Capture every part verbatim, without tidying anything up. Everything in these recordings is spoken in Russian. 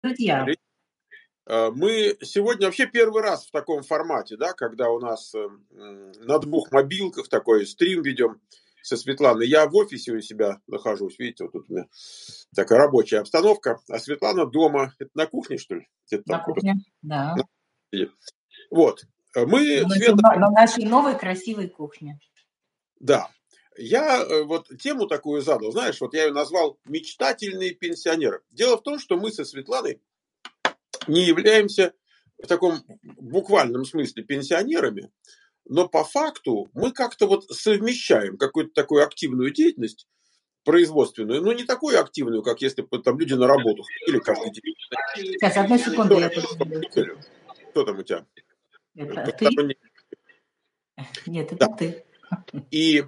Друзья. Э, Мы сегодня вообще первый раз в таком формате, да, когда у нас э, м, на двух мобилках такой стрим ведем со Светланой. Я в офисе у себя нахожусь, видите, вот тут у меня такая рабочая обстановка, а Светлана дома. Это на кухне, что ли? Где-то На там как-то кухне, да. сидит. Вот. Э, Мы, На нашей, Света, на нашей новой красивой кухне. да. Я э, вот тему такую задал, знаешь, вот я ее назвал «Мечтательные пенсионеры». Дело в том, что мы со Светланой не являемся в таком буквальном смысле пенсионерами, но по факту мы как-то вот совмещаем какую-то такую активную деятельность производственную, но не такую активную, как если бы там люди на работу ходили каждый день. Сейчас, одну секунду, я тут... Что там у тебя? Это ты? Посторонний- Нет, Да. это ты. И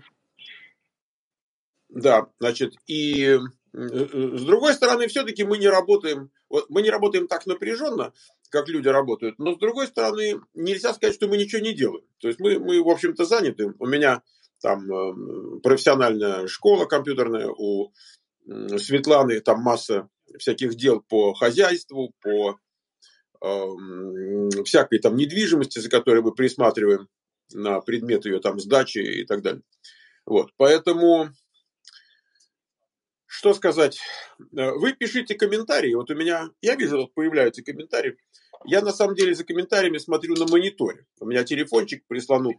да, значит, и э, э, с другой стороны, все-таки мы не работаем, вот мы не работаем так напряженно, как люди работают, но с другой стороны, нельзя сказать, что мы ничего не делаем. То есть мы, мы в общем-то, заняты. У меня там э, профессиональная школа компьютерная, у м, Светланы там масса всяких дел по хозяйству, по э, м, всякой там недвижимости, за которой мы присматриваем на предмет ее там сдачи и так далее. Вот, поэтому что сказать? Вы пишите комментарии. Вот у меня, я вижу, вот появляются комментарии. Я на самом деле за комментариями смотрю на мониторе. У меня телефончик прислонут,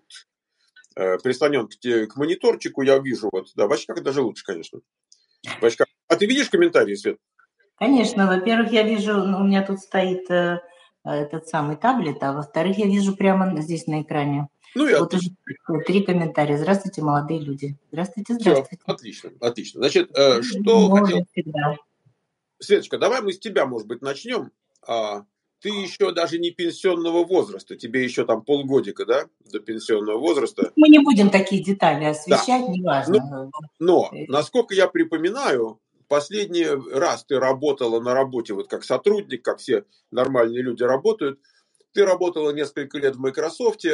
э, прислонен к, те- к мониторчику, я вижу. Вот, да, в очках даже лучше, конечно. В очках. А ты видишь комментарии, Свет? Конечно, во-первых, я вижу, ну, у меня тут стоит э, этот самый таблет, а во-вторых, я вижу прямо здесь на экране. Ну и Вот отлично. уже три комментария. Здравствуйте, молодые люди. Здравствуйте, Все, здравствуйте. отлично, отлично. Значит, э, что Ну, хотел... всегда. Светочка, давай мы с тебя, может быть, начнем. А, ты еще даже не пенсионного возраста, тебе еще там полгодика, да, до пенсионного возраста. Мы не будем такие детали Да. освещать, Но, неважно. но, насколько я припоминаю, последний раз ты работала на работе вот как сотрудник, как все нормальные люди работают. Ты работала несколько лет в Microsoft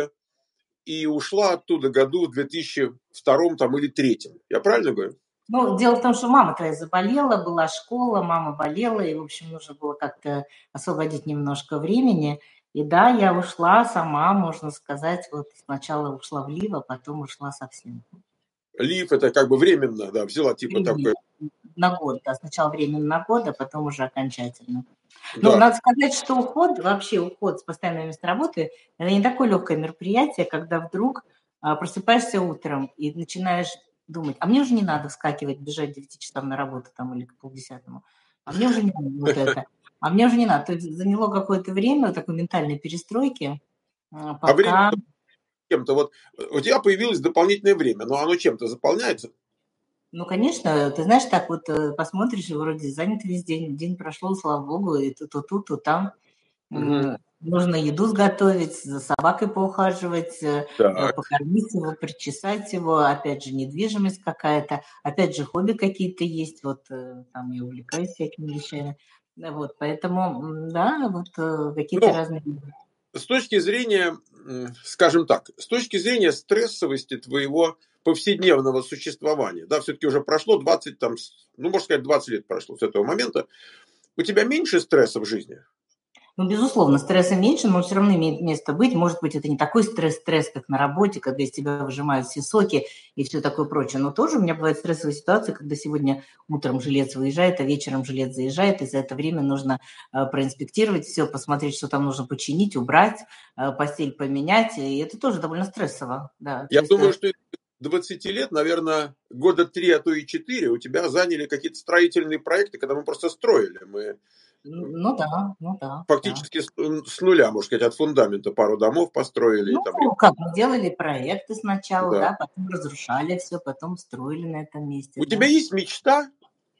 и ушла оттуда году в две тысячи втором там, или две тысячи третьем. Я правильно говорю? Ну, дело в том, что мама твоя заболела, была школа, мама болела, и, в общем, нужно было как-то освободить немножко времени. И да, я ушла сама, можно сказать, вот сначала ушла в Лив, а потом ушла совсем. Лив это как бы временно, да, взяла типа такой. На год, да, сначала временно на год, а потом уже окончательно. Да. Ну, надо сказать, что уход, вообще уход с постоянного места работы, это не такое легкое мероприятие, когда вдруг а, просыпаешься утром и начинаешь думать, а мне уже не надо вскакивать, бежать к девяти часам на работу там или к полдесятому, а мне уже не надо вот это, а мне уже не надо. То есть заняло какое-то время такой ментальной перестройки, а, А время пока... чем-то вот у тебя появилось дополнительное время, но оно чем-то заполняется? Ну, конечно, ты знаешь, так вот э, посмотришь, и вроде занят весь день, день прошел, слава богу, и то тут, тут, то там. Угу. Нужно еду сготовить, за собакой поухаживать, э, Так. покормить его, причесать его, опять же, недвижимость какая-то, опять же, хобби какие-то есть, вот э, там я увлекаюсь всякими вещами. Да, вот, поэтому, м, да, вот э, какие-то Но разные... с точки зрения, м, скажем так, с точки зрения стрессовости твоего повседневного существования, да, все-таки уже прошло двадцать, там, с- ну, можно сказать, двадцать лет прошло с этого момента, у тебя меньше стресса в жизни? Ну, безусловно, стресса меньше, но он все равно имеет место быть. Может быть, это не такой стресс-стресс, как на работе, когда из тебя выжимают все соки и все такое прочее. Но тоже у меня бывают стрессовые ситуации, когда сегодня утром жилец выезжает, а вечером жилец заезжает, и за это время нужно э, проинспектировать все, посмотреть, что там нужно починить, убрать, э, постель поменять. И это тоже довольно стрессово. Да. Я То есть, думаю, э, что из двадцати лет, наверное, года три, а то и четыре у тебя заняли какие-то строительные проекты, когда мы просто строили. Мы ну да, ну да, да. фактически с, с нуля, можно сказать, от фундамента пару домов построили. И там, Ну, как мы делали проекты сначала, да. да, потом разрушали все, потом строили на этом месте, У тебя да. есть мечта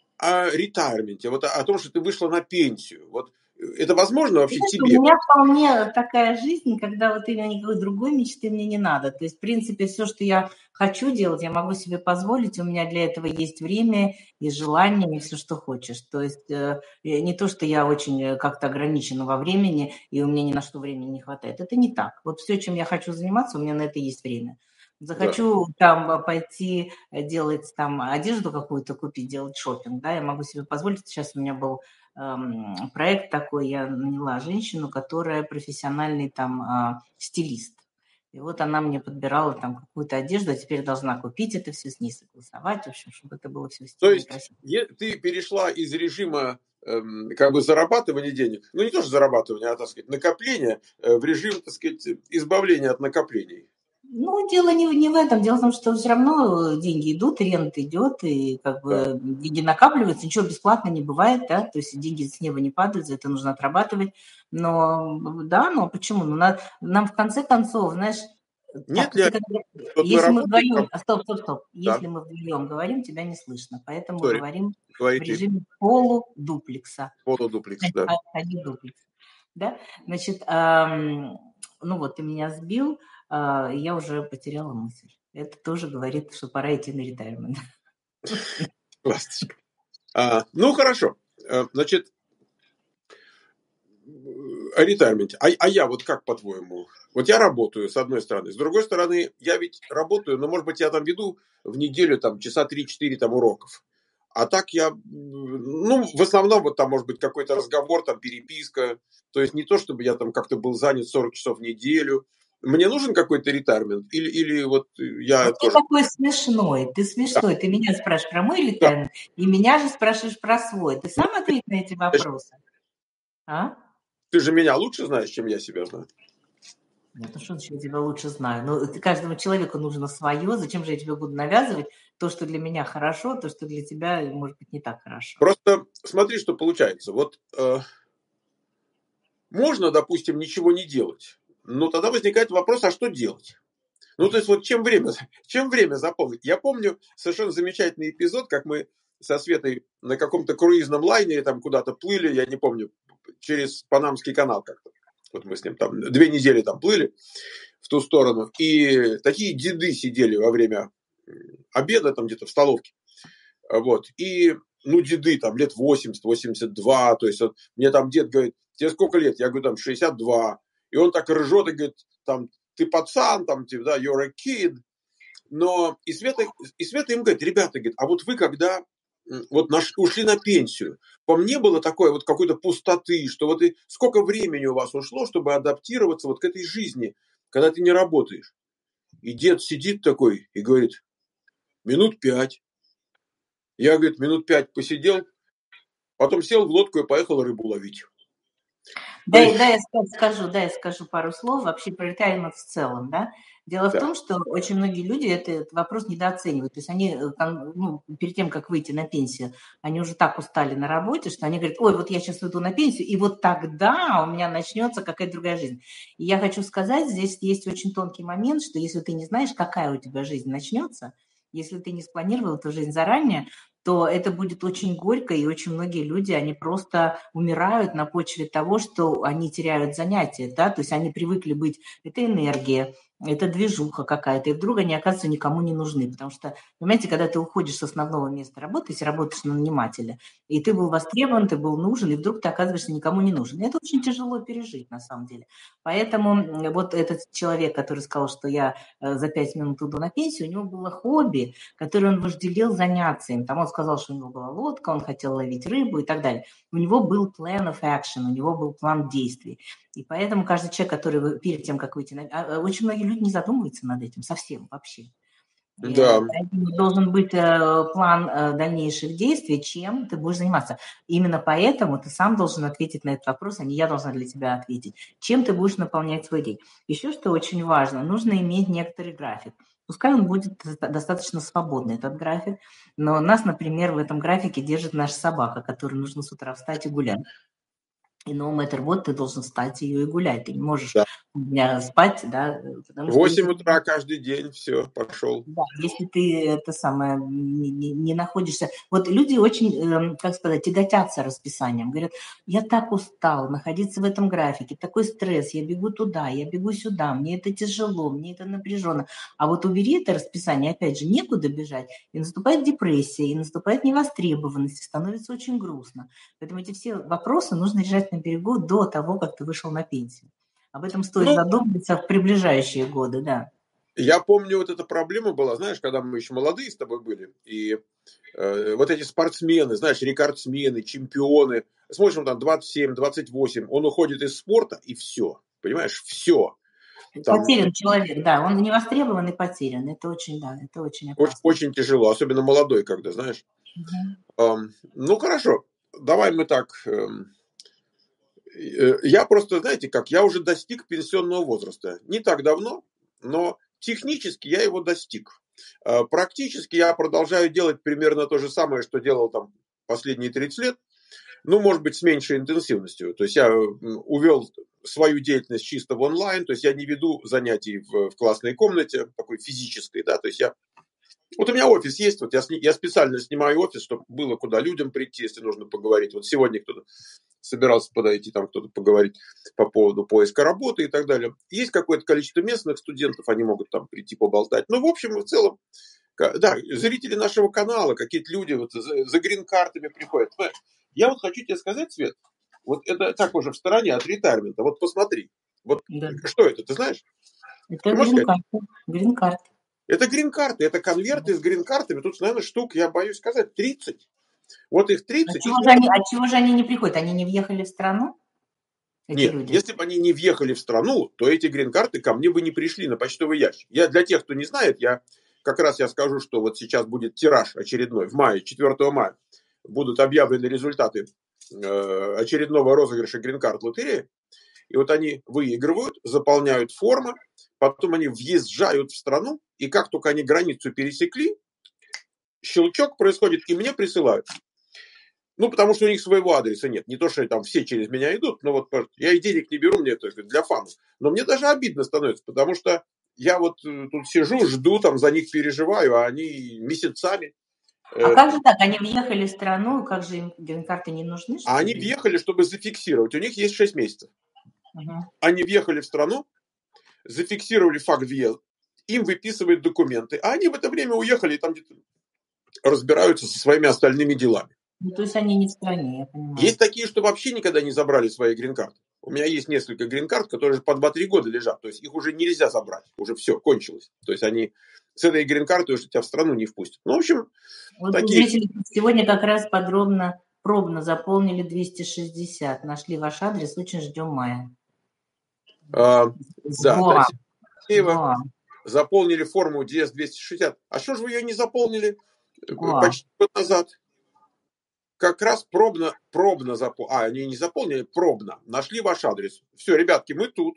о ретайрменте, вот о, о том, что ты вышла на пенсию? Вот э, это возможно вообще Знаешь, тебе? у меня вполне такая жизнь, когда вот именно никакой другой мечты мне не надо. То есть, в принципе, все, что я хочу делать, я могу себе позволить. У меня для этого есть время и желание, и все, что хочешь. То есть э, не то, что я очень э, как-то ограничена во времени, и у меня ни на что времени не хватает. Это не так. Вот все, чем я хочу заниматься, у меня на это есть время. Захочу да. там пойти делать там одежду какую-то купить, делать шопинг, да, я могу себе позволить. Сейчас у меня был проект такой, я наняла женщину, которая профессиональный там стилист. И вот она мне подбирала там какую-то одежду, а теперь должна купить это все, с ней согласовать, в общем, чтобы это было все стильно. То есть красиво. Ты перешла из режима эм, как бы зарабатывания денег, ну не то, что зарабатывания, а, так сказать, накопления, э, в режим, так сказать, избавления от накоплений. Ну, дело не, не в этом. Дело в том, что все равно деньги идут, рента идет, и как бы да. деньги накапливаются, ничего бесплатно не бывает, да, то есть деньги с неба не падают, за это нужно отрабатывать. Но, да, но почему? Ну, на, нам в конце концов, знаешь, нет так, ли... Когда, если мы вдвоем... Там... Стоп, стоп, стоп. Да. Если мы вдвоем говорим, тебя не слышно, поэтому Sorry. говорим Говори в режиме ты. полудуплекса. Полудуплекс, да. А не дуплекс. Да? Значит, эм, ну вот, ты меня сбил, я уже потеряла мысль. Это тоже говорит, что пора идти на ретайрмент. Ласточка. А, ну, хорошо. Значит, о ретайрменте. А, а я вот как, по-твоему? Вот я работаю, с одной стороны. С другой стороны, я ведь работаю, но, может быть, я там веду в неделю там, часа три-четыре там, уроков. А так я, ну, в основном, вот там, может быть, какой-то разговор, там, переписка. То есть не то, чтобы я там как-то был занят сорок часов в неделю. Мне нужен какой-то ретайрмент? Или, или вот я вот тоже... Ты такой смешной, ты смешной. Да. Ты меня спрашиваешь про мой ретайрмент, да. и меня же спрашиваешь про свой. Ты сам ответь на эти вопросы. А? Ты же меня лучше знаешь, чем я себя знаю. Нет, ну что я тебя лучше знаю? Ну, каждому человеку нужно свое. Зачем же я тебе буду навязывать то, что для меня хорошо, то, что для тебя, может быть, не так хорошо? Просто смотри, что получается. Вот э, можно, допустим, ничего не делать. Но тогда возникает вопрос, а что делать? Ну, то есть, вот чем время, чем время заполнить? Я помню совершенно замечательный эпизод, как мы со Светой на каком-то круизном лайнере там куда-то плыли, я не помню, через Панамский канал как-то. Вот мы с ним там две недели там плыли в ту сторону. И такие деды сидели во время обеда там где-то в столовке. Вот. И, ну, деды там лет восемьдесят, восемьдесят два. То есть, вот, мне там дед говорит, тебе сколько лет? Я говорю, там, шестьдесят два. И он так ржет и говорит, там, ты пацан, там, типа, да, you're a kid. Но и Света, и Света им говорит, ребята, говорит, а вот вы когда вот наш, ушли на пенсию, по мне было такое вот какой-то пустоты, что вот и сколько времени у вас ушло, чтобы адаптироваться вот к этой жизни, когда ты не работаешь. И дед сидит такой и говорит, минут пять. Я, говорит, минут пять посидел, потом сел в лодку и поехал рыбу ловить. Да, да, я скажу, да, я скажу пару слов вообще про ретайрмент в целом, да. Дело да. в том, что очень многие люди этот вопрос недооценивают. То есть они, ну, перед тем, как выйти на пенсию, они уже так устали на работе, что они говорят, ой, вот я сейчас уйду на пенсию, и вот тогда у меня начнется какая-то другая жизнь. И я хочу сказать, здесь есть очень тонкий момент, что если ты не знаешь, какая у тебя жизнь начнется, если ты не спланировал эту жизнь заранее, то это будет очень горько, и очень многие люди, они просто умирают на почве того, что они теряют занятия, да, то есть они привыкли быть, это энергия, это движуха какая-то, и вдруг они, оказывается, никому не нужны, потому что, понимаете, когда ты уходишь с основного места работы, если работаешь на нанимателя, и ты был востребован, ты был нужен, и вдруг ты оказываешься никому не нужен. И это очень тяжело пережить, на самом деле. Поэтому вот этот человек, который сказал, что я за пять минут иду на пенсию, у него было хобби, которое он вожделел заняться им. Там он сказал, что у него была лодка, он хотел ловить рыбу и так далее. У него был plan of action, у него был план действий. И поэтому каждый человек, который перед тем, как выйти на... Очень многие люди не задумываются над этим совсем вообще. Да. Поэтому должен быть план дальнейших действий, чем ты будешь заниматься. Именно поэтому ты сам должен ответить на этот вопрос, а не я должна для тебя ответить. Чем ты будешь наполнять свой день. Еще что очень важно, нужно иметь некоторый график. Пускай он будет достаточно свободный, этот график, но нас, например, в этом графике держит наша собака, которой нужно с утра встать и гулять. И no matter what, ты должен встать ее и гулять. Ты не можешь да. у меня спать, да. В восемь утра каждый день, все, пошел. Да, если ты это самое не, не, не находишься. Вот люди очень, как сказать, тяготятся расписанием. Говорят, я так устал находиться в этом графике, такой стресс, я бегу туда, я бегу сюда, мне это тяжело, мне это напряженно. А вот убери это расписание, опять же, некуда бежать, и наступает депрессия, и наступает невостребованность, и становится очень грустно. Поэтому эти все вопросы нужно решать на берегу до того, как ты вышел на пенсию. Об этом стоит ну, задуматься в приближающие годы, да. Я помню, вот эта проблема была, знаешь, когда мы еще молодые с тобой были, и э, вот эти спортсмены, знаешь, рекордсмены, чемпионы, смотришь, там двадцать семь, двадцать восемь, он уходит из спорта, и все, понимаешь, все. Там Потерян человек, да, он не востребован и потерян. Это очень, да, это очень очень, опасно. очень тяжело, особенно молодой, когда, знаешь. Угу. Эм, ну, хорошо, давай мы так... Эм, э, я просто, знаете как, я уже достиг пенсионного возраста. Не так давно, но технически я его достиг. Э, практически я продолжаю делать примерно то же самое, что делал там последние тридцать лет. Ну, может быть, с меньшей интенсивностью. То есть я увел свою деятельность чисто в онлайн, то есть я не веду занятий в, в классной комнате, такой физической, да, то есть я... Вот у меня офис есть, вот я, сни, я специально снимаю офис, чтобы было куда людям прийти, если нужно поговорить. Вот сегодня кто-то собирался подойти, там кто-то поговорить по поводу поиска работы и так далее. Есть какое-то количество местных студентов, они могут там прийти поболтать. Но в общем и в целом, да, зрители нашего канала, какие-то люди вот за, за грин-картами приходят. Я вот хочу тебе сказать, Свет, вот это так уже в стороне от ретайрмента. Вот посмотри, вот Да. что это, ты знаешь? Это грин-карта. Грин-карта. Это грин-карты, это конверты с грин-картами. Тут, наверное, штук, я боюсь сказать, тридцать. Вот их тридцать. А чего, же они, а чего же они не приходят? Они не въехали в страну? Эти Нет, люди? если бы они не въехали в страну, то эти грин-карты ко мне бы не пришли на почтовый ящик. Я, для тех, кто не знает, я как раз я скажу, что вот сейчас будет тираж очередной в мае, четвёртого мая. Будут объявлены результаты э, очередного розыгрыша грин-карт лотереи. И вот они выигрывают, заполняют формы, потом они въезжают в страну, и как только они границу пересекли, щелчок происходит, и мне присылают. Ну, потому что у них своего адреса нет. Не то, что там все через меня идут, но вот я и денег не беру, мне это для фана. Но мне даже обидно становится, потому что я вот тут сижу, жду, там за них переживаю, а они месяцами. А как же так? Они въехали в страну, как же им грин-карты не нужны, что А ли? они въехали, чтобы зафиксировать. У них есть шесть месяцев. Угу. Они въехали в страну, зафиксировали факт въезда, им выписывают документы, а они в это время уехали и там где-то разбираются со своими остальными делами. Ну, то есть они не в стране, я понимаю. Есть такие, что вообще никогда не забрали свои грин-карты. У меня есть несколько грин-карт, которые по два-три года лежат. То есть их уже нельзя забрать. Уже все, кончилось. То есть они с этой грин-картой уже тебя в страну не впустят. Ну, в общем, вот такие... Зрители сегодня как раз подробно, пробно заполнили двести шестьдесят. Нашли ваш адрес, очень ждем мая. А, да, Во. Во. Заполнили форму ди эс двести шестьдесят. А что же вы ее не заполнили Во. почти год назад? Как раз пробно, пробно заполнили. А, они не заполнили, пробно. Нашли ваш адрес. Все, ребятки, мы тут.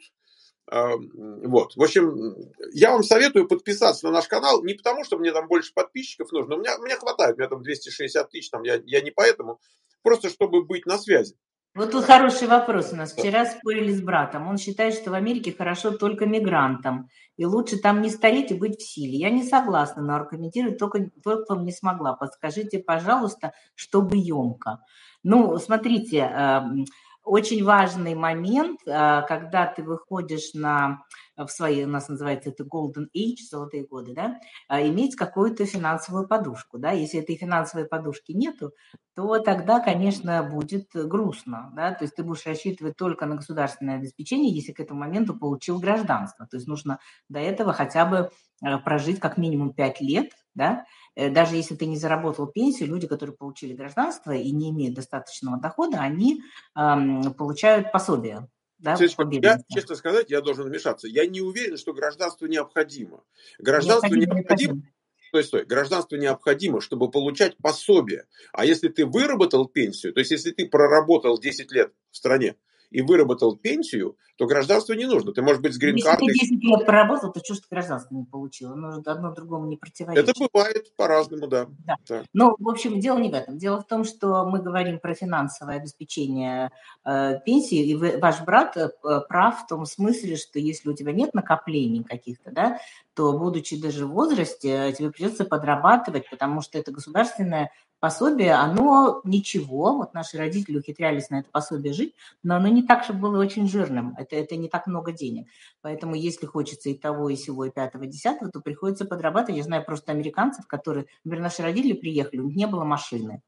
Вот. В общем, я вам советую подписаться на наш канал. Не потому, что мне там больше подписчиков нужно. У меня, у меня хватает. У меня там двести шестьдесят тысяч. Там, я, я не поэтому. Просто чтобы быть на связи. Вот тут хороший вопрос у нас. Вчера спорили с братом. Он считает, что в Америке хорошо только мигрантам. И лучше там не стареть и быть в силе. Я не согласна, но аргументировать только, только не смогла. Подскажите, пожалуйста, чтобы емко. Ну, смотрите, очень важный момент, когда ты выходишь на, в свои, у нас называется это golden age, золотые годы, да, иметь какую-то финансовую подушку, да, если этой финансовой подушки нету, то тогда, конечно, будет грустно, да, то есть ты будешь рассчитывать только на государственное обеспечение, если к этому моменту получил гражданство, то есть нужно до этого хотя бы прожить как минимум пять лет, да, даже если ты не заработал пенсию, люди, которые получили гражданство и не имеют достаточного дохода, они эм, получают пособие. Да, я, честно сказать, я должен вмешаться. Я не уверен, что гражданство необходимо. Гражданство необходимо. необходимо. Стой, стой. Гражданство необходимо, чтобы получать пособие. А если ты выработал пенсию, то есть если ты проработал десять лет в стране и выработал пенсию, то гражданство не нужно. Ты можешь быть с грин-картой. Если ты десять лет проработал, то что ж ты гражданство не получил? Оно одно другому не противоречит. Это бывает по-разному, да. да. да. Ну, в общем, дело не в этом. Дело в том, что мы говорим про финансовое обеспечение э, пенсии, и вы, ваш брат э, прав в том смысле, что если у тебя нет накоплений каких-то, да, то, будучи даже в возрасте, тебе придется подрабатывать, потому что это государственное пособие, оно ничего, вот наши родители ухитрялись на это пособие жить, но оно не так, чтобы было очень жирным, это, это не так много денег. Поэтому если хочется и того, и сего, и пятого, и десятого, то приходится подрабатывать. Я знаю просто американцев, которые, например, наши родители приехали, у них не было машины.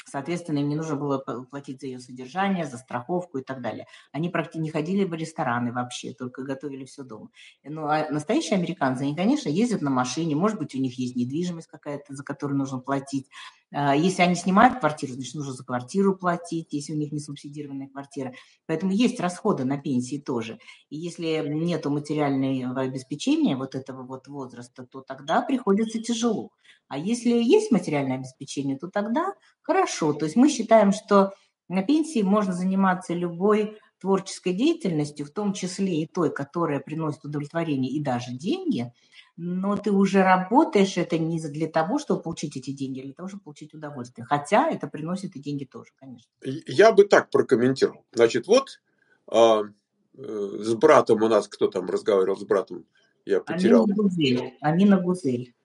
Соответственно, им не нужно было платить за ее содержание, за страховку и так далее. Они практически не ходили в рестораны вообще, только готовили все дома. Ну, а настоящие американцы, они, конечно, ездят на машине, может быть, у них есть недвижимость какая-то, за которую нужно платить. Если они снимают квартиру, значит, нужно за квартиру платить, если у них не субсидированная квартира. Поэтому есть расходы на пенсии тоже. И если нету материального обеспечения вот этого вот возраста, то тогда приходится тяжело. А если есть материальное обеспечение, то тогда хорошо. То есть мы считаем, что на пенсии можно заниматься любой творческой деятельностью, в том числе и той, которая приносит удовлетворение и даже деньги, но ты уже работаешь это не для того, чтобы получить эти деньги, а для того, чтобы получить удовольствие. Хотя это приносит и деньги тоже, конечно. Я бы так прокомментировал. Значит, вот а, с братом у нас, кто там разговаривал с братом, я потерял. Амина Гузель. Амина Гузель.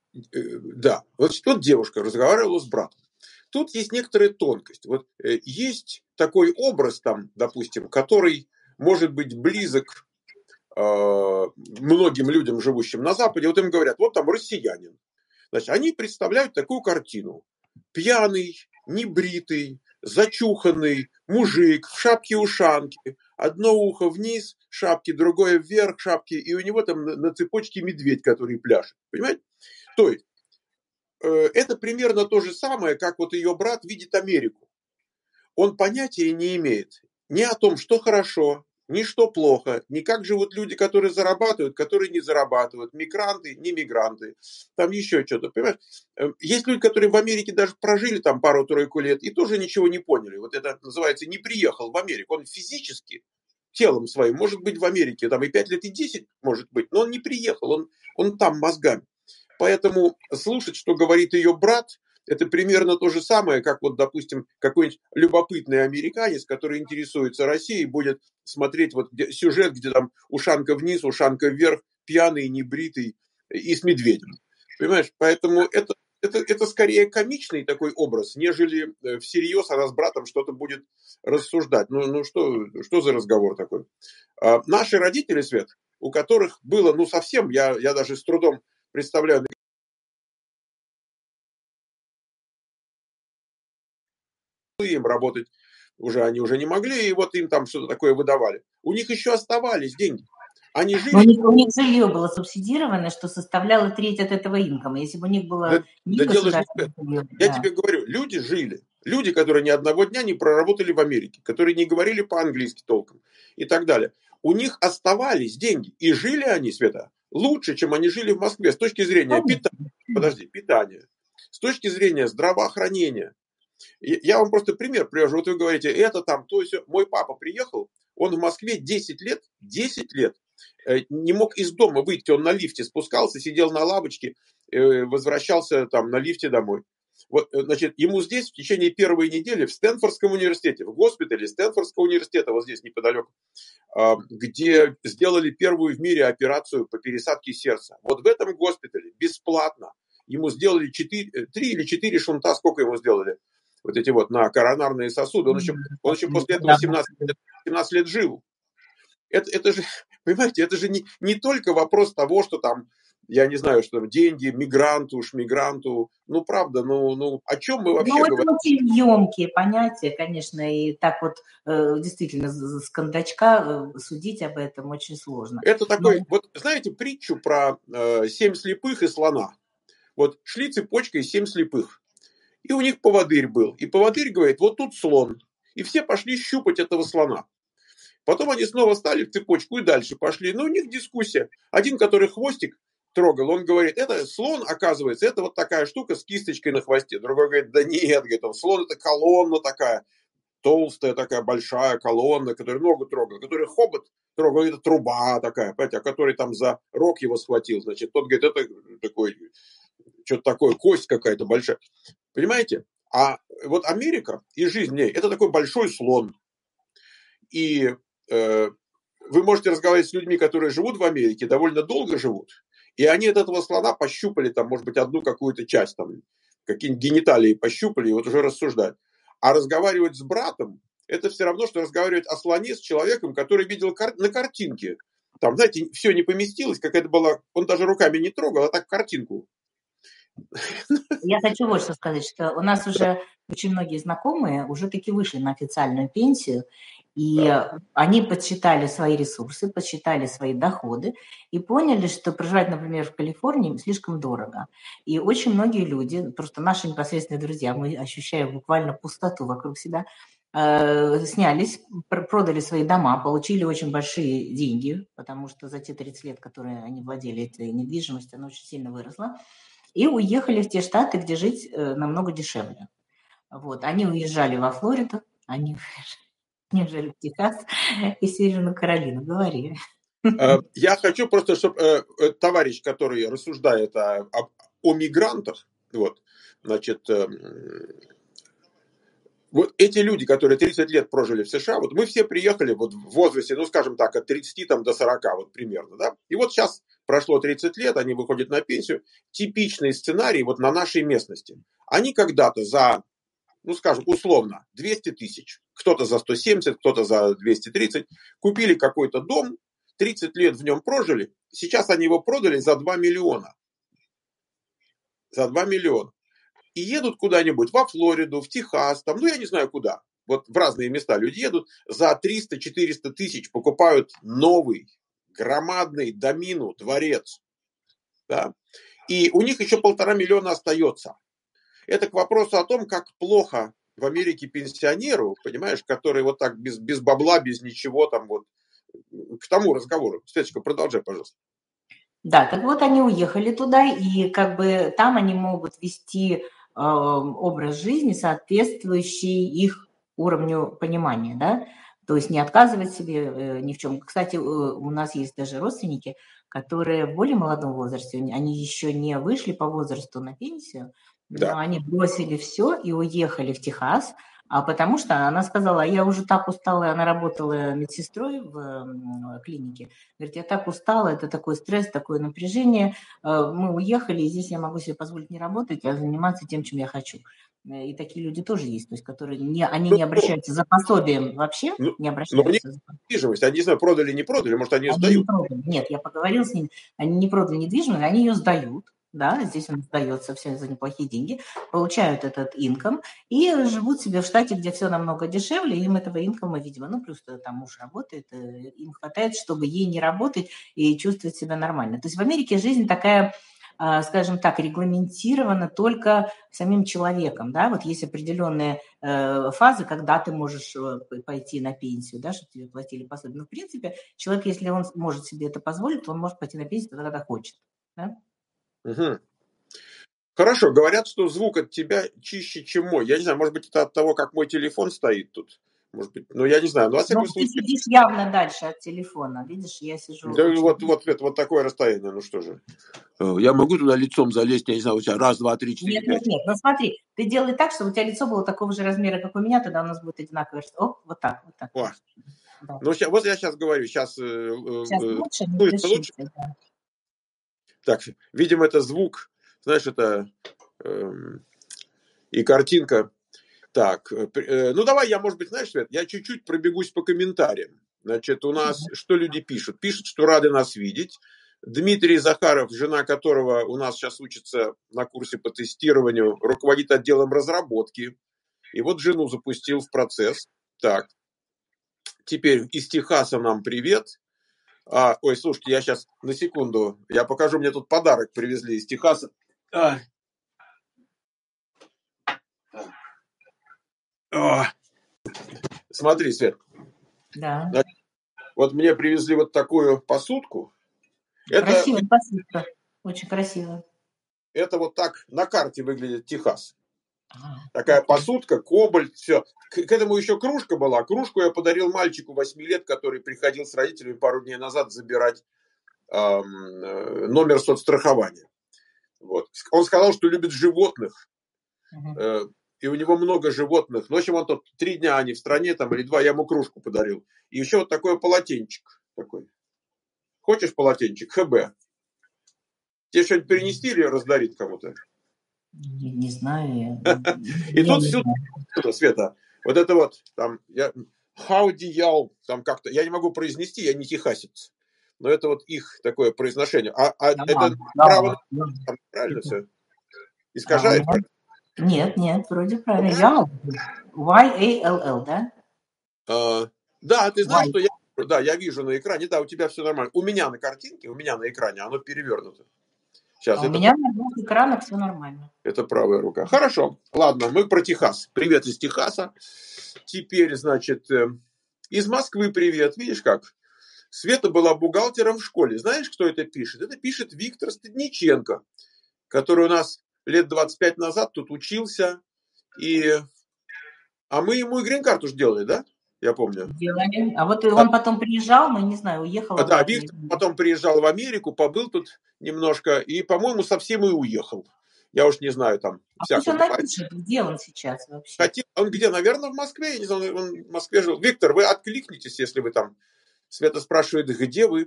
Да, вот, вот девушка разговаривала с братом. Тут есть некоторая тонкость. Вот э, есть такой образ там, допустим, который может быть близок э, многим людям, живущим на Западе. Вот им говорят, вот там россиянин. Значит, они представляют такую картину. Пьяный, небритый, зачуханный мужик в шапке-ушанке. Одно ухо вниз шапки, другое вверх шапки. И у него там на, на цепочке медведь, который пляшет. Понимаете? То есть, это примерно то же самое, как вот ее брат видит Америку. Он понятия не имеет ни о том, что хорошо, ни что плохо, ни как живут люди, которые зарабатывают, которые не зарабатывают, мигранты, не мигранты, там еще что-то, понимаешь? Есть люди, которые в Америке даже прожили там пару-тройку лет и тоже ничего не поняли. Вот это называется «не приехал в Америку». Он физически, телом своим, может быть в Америке, там и пять лет, и десять может быть, но он не приехал, он, он там мозгами. Поэтому слушать, что говорит ее брат, это примерно то же самое, как вот, допустим, какой-нибудь любопытный американец, который интересуется Россией, будет смотреть вот сюжет, где там ушанка вниз, ушанка вверх, пьяный, небритый и с медведем. Понимаешь? Поэтому это, это, это скорее комичный такой образ, нежели всерьез она с братом что-то будет рассуждать. Ну, ну что, что за разговор такой? А наши родители, Свет, у которых было, ну совсем, я, я даже с трудом представляю, им работать уже они уже не могли, и вот им там что-то такое выдавали. У них еще оставались деньги. Они жили... У них, у них жилье было субсидировано, что составляло треть от этого инкома. Если бы у них было да, не да государственное жилье, я да. тебе говорю, люди жили. Люди, которые ни одного дня не проработали в Америке, которые не говорили по-английски толком и так далее. У них оставались деньги. И жили они, Света, лучше, чем они жили в Москве с точки зрения питания. Подожди, питания. С точки зрения здравоохранения. Я вам просто пример привожу. Вот вы говорите, это там, то есть мой папа приехал, он в Москве десять лет, десять лет не мог из дома выйти, он на лифте спускался, сидел на лавочке, возвращался там на лифте домой. Вот, значит, ему здесь в течение первой недели в Стэнфордском университете, в госпитале Стэнфордского университета, вот здесь неподалеку, где сделали первую в мире операцию по пересадке сердца. Вот в этом госпитале бесплатно ему сделали четыре, три или четыре шунта, сколько ему сделали? Вот эти вот на коронарные сосуды. Он еще, он еще после этого семнадцать, семнадцать лет жил. Это, это же, понимаете, это же не, не только вопрос того, что там, я не знаю, что там деньги мигранту, шмигранту. Ну, правда, ну, ну о чем мы вообще ну, говорим? Ну, это очень емкие понятия, конечно, и так вот э, действительно с кондачка э, судить об этом очень сложно. Это такой, Но... вот знаете притчу про э, семь слепых и слона? Вот шли цепочкой семь слепых. И у них поводырь был. И поводырь говорит, вот тут слон. И все пошли щупать этого слона. Потом они снова стали в цепочку и дальше пошли. Но у них дискуссия. Один, который хвостик трогал, он говорит, это слон, оказывается, это вот такая штука с кисточкой на хвосте. Другой говорит, да нет, говорит, слон это колонна такая, толстая такая большая колонна, которая ногу трогал, который хобот трогал, это труба такая, понимаете, а который там за рог его схватил. Значит, тот говорит, это такой, что-то такое, кость какая-то большая. Понимаете? А вот Америка и жизнь в ней, это такой большой слон. И э, вы можете разговаривать с людьми, которые живут в Америке, довольно долго живут, и они от этого слона пощупали, там, может быть, одну какую-то часть, там, какие-нибудь гениталии пощупали, и вот уже рассуждать. А разговаривать с братом, это все равно, что разговаривать о слоне с человеком, который видел кар- на картинке. Там, знаете, все не поместилось, какая-то была, он даже руками не трогал, а так картинку. Я хочу вот что сказать, что у нас уже очень многие знакомые уже таки вышли на официальную пенсию, и Да. они подсчитали свои ресурсы, подсчитали свои доходы и поняли, что проживать, например, в Калифорнии слишком дорого. И очень многие люди, просто наши непосредственные друзья, мы ощущаем буквально пустоту вокруг себя, э, снялись, продали свои дома, получили очень большие деньги, потому что за те тридцать лет, которые они владели этой недвижимостью, она очень сильно выросла. И уехали в те штаты, где жить э, намного дешевле. Вот. Они уезжали во Флориду, они уезжали в Техас и Северную Каролину. Говори. Я хочу просто, чтобы товарищ, который рассуждает о, о, о мигрантах, вот, значит, вот эти люди, которые тридцать лет прожили в США, вот мы все приехали вот в возрасте, ну, скажем так, от тридцати там, до сорока, вот примерно, да, и вот сейчас прошло тридцать лет, они выходят на пенсию, типичный сценарий вот на нашей местности. Они когда-то за, ну, скажем, условно, двести тысяч, кто-то за сто семьдесят, кто-то за двести тридцать, купили какой-то дом, тридцать лет в нем прожили, сейчас они его продали за два миллиона. За два миллиона. И едут куда-нибудь во Флориду, в Техас, там, ну, я не знаю куда. Вот в разные места люди едут, за триста-четыреста тысяч покупают новый, громадный домину, дворец. Да? И у них еще полтора миллиона остается. Это к вопросу о том, как плохо в Америке пенсионеру, понимаешь, который вот так без, без бабла, без ничего там вот. К тому разговору. Светочка, продолжай, пожалуйста. Да, так вот они уехали туда, и как бы там они могут вести э, образ жизни, соответствующий их уровню понимания, да, то есть не отказывать себе э, ни в чем. Кстати, э, у нас есть даже родственники, которые в более молодом возрасте, они еще не вышли по возрасту на пенсию, но Да. они бросили все и уехали в Техас, а потому что она сказала, я уже так устала, она работала медсестрой в клинике, говорит, я так устала, это такой стресс, такое напряжение, мы уехали, и здесь я могу себе позволить не работать, а заниматься тем, чем я хочу. И такие люди тоже есть, то есть, которые не, они Ну, не обращаются за пособием вообще, ну, не но у них обращаются за недвижимость, они, не знаю, продали, не продали, может, они ее Они не сдают. продали. Нет, я поговорила с ними, они не продали недвижимость, они ее сдают. Да, здесь он сдается все за неплохие деньги, получают этот инком и живут себе в штате, где все намного дешевле, им этого инкома, видимо, ну, плюс там муж работает, им хватает, чтобы ей не работать и чувствовать себя нормально. То есть в Америке жизнь такая, скажем так, регламентирована только самим человеком, да, вот есть определенные э, фазы, когда ты можешь пойти на пенсию, да, чтобы тебе платили пособие. Но в принципе человек, если он может себе это позволить, то он может пойти на пенсию тогда, когда хочет, да? Угу. Хорошо, говорят, что звук от тебя чище, чем мой. Я не знаю, может быть, это от того, как мой телефон стоит тут. Может быть, ну я не знаю. Но во всяком Но ты случае. сидишь явно дальше от телефона, видишь, я сижу Да очень... вот, вот, вот, вот такое расстояние, ну что же. Я могу туда лицом залезть, я не знаю, у тебя раз, два, три, четыре, Нет, нет, пять. нет, ну смотри, ты делай так, чтобы у тебя лицо было такого же размера, как у меня, тогда у нас будет одинаковое. О, вот так, вот так. О. Да. Ну, сейчас, вот я сейчас говорю, сейчас... Сейчас э, лучше, не слышно лучше? дышите, да. Так, видимо, это звук, знаешь, это э, и картинка. Так, э, ну давай я, может быть, знаешь, Свет, я чуть-чуть пробегусь по комментариям. Значит, у нас, что люди пишут? Пишут, что рады нас видеть. Дмитрий Захаров, жена которого у нас сейчас учится на курсе по тестированию, руководит отделом разработки. И вот жену запустил в процесс. Так, теперь из Техаса нам привет. А, ой, слушайте, я сейчас на секунду, я покажу, мне тут подарок привезли из Техаса. А. А. Смотри, Свет. Да. Значит, вот мне привезли вот такую посудку. Красивая это, посудка, очень красиво. Это вот так на карте выглядит Техас. Такая посудка, кобальт, все. К, к этому еще кружка была. Кружку я подарил мальчику восьми лет, который приходил с родителями пару дней назад забирать эм, номер соцстрахования. Вот. Он сказал, что любит животных. Uh-huh. Э, и у него много животных. Ну, в общем, он тут три дня они в стране, там, или два, я ему кружку подарил. И еще вот такой полотенчик. Такой. Хочешь полотенчик? ХБ. Тебе что-нибудь перенести или раздарить кому-то? Не, не знаю. И тут всюду, Света, вот это вот, там, я, howdy y'all, там как-то, я не могу произнести, я не техасец, но это вот их такое произношение. А, а это право, правильно все? А у Искажает? меня... Нет, нет, вроде правильно. Правильно? Y A L L, да? А, да, ты знаешь, Y. что я, да, я вижу на экране, да, у тебя все нормально. У меня на картинке, у меня на экране, оно перевернуто. Сейчас, А у это, меня на двух экранах все нормально. это правая рука. Хорошо, ладно, мы про Техас. Привет из Техаса. Теперь, значит, э, из Москвы привет. Видишь как? Света была бухгалтером в школе. Знаешь, кто это пишет? Это пишет Виктор Стадниченко, который у нас лет двадцать пять назад тут учился. И... А мы ему и грин-карту же делали, да? Я помню. Делали. А вот он потом приезжал, мы не знаю, уехал А, да, обратно. Виктор потом приезжал в Америку, побыл тут немножко и, по-моему, совсем и уехал. Я уж не знаю, там А пусть всякое он бывает. напишет, где он сейчас вообще. Хотел, он где, наверное, в Москве? Я не знаю, он в Москве жил. Виктор, вы откликнитесь, если вы там. Света спрашивает, где вы?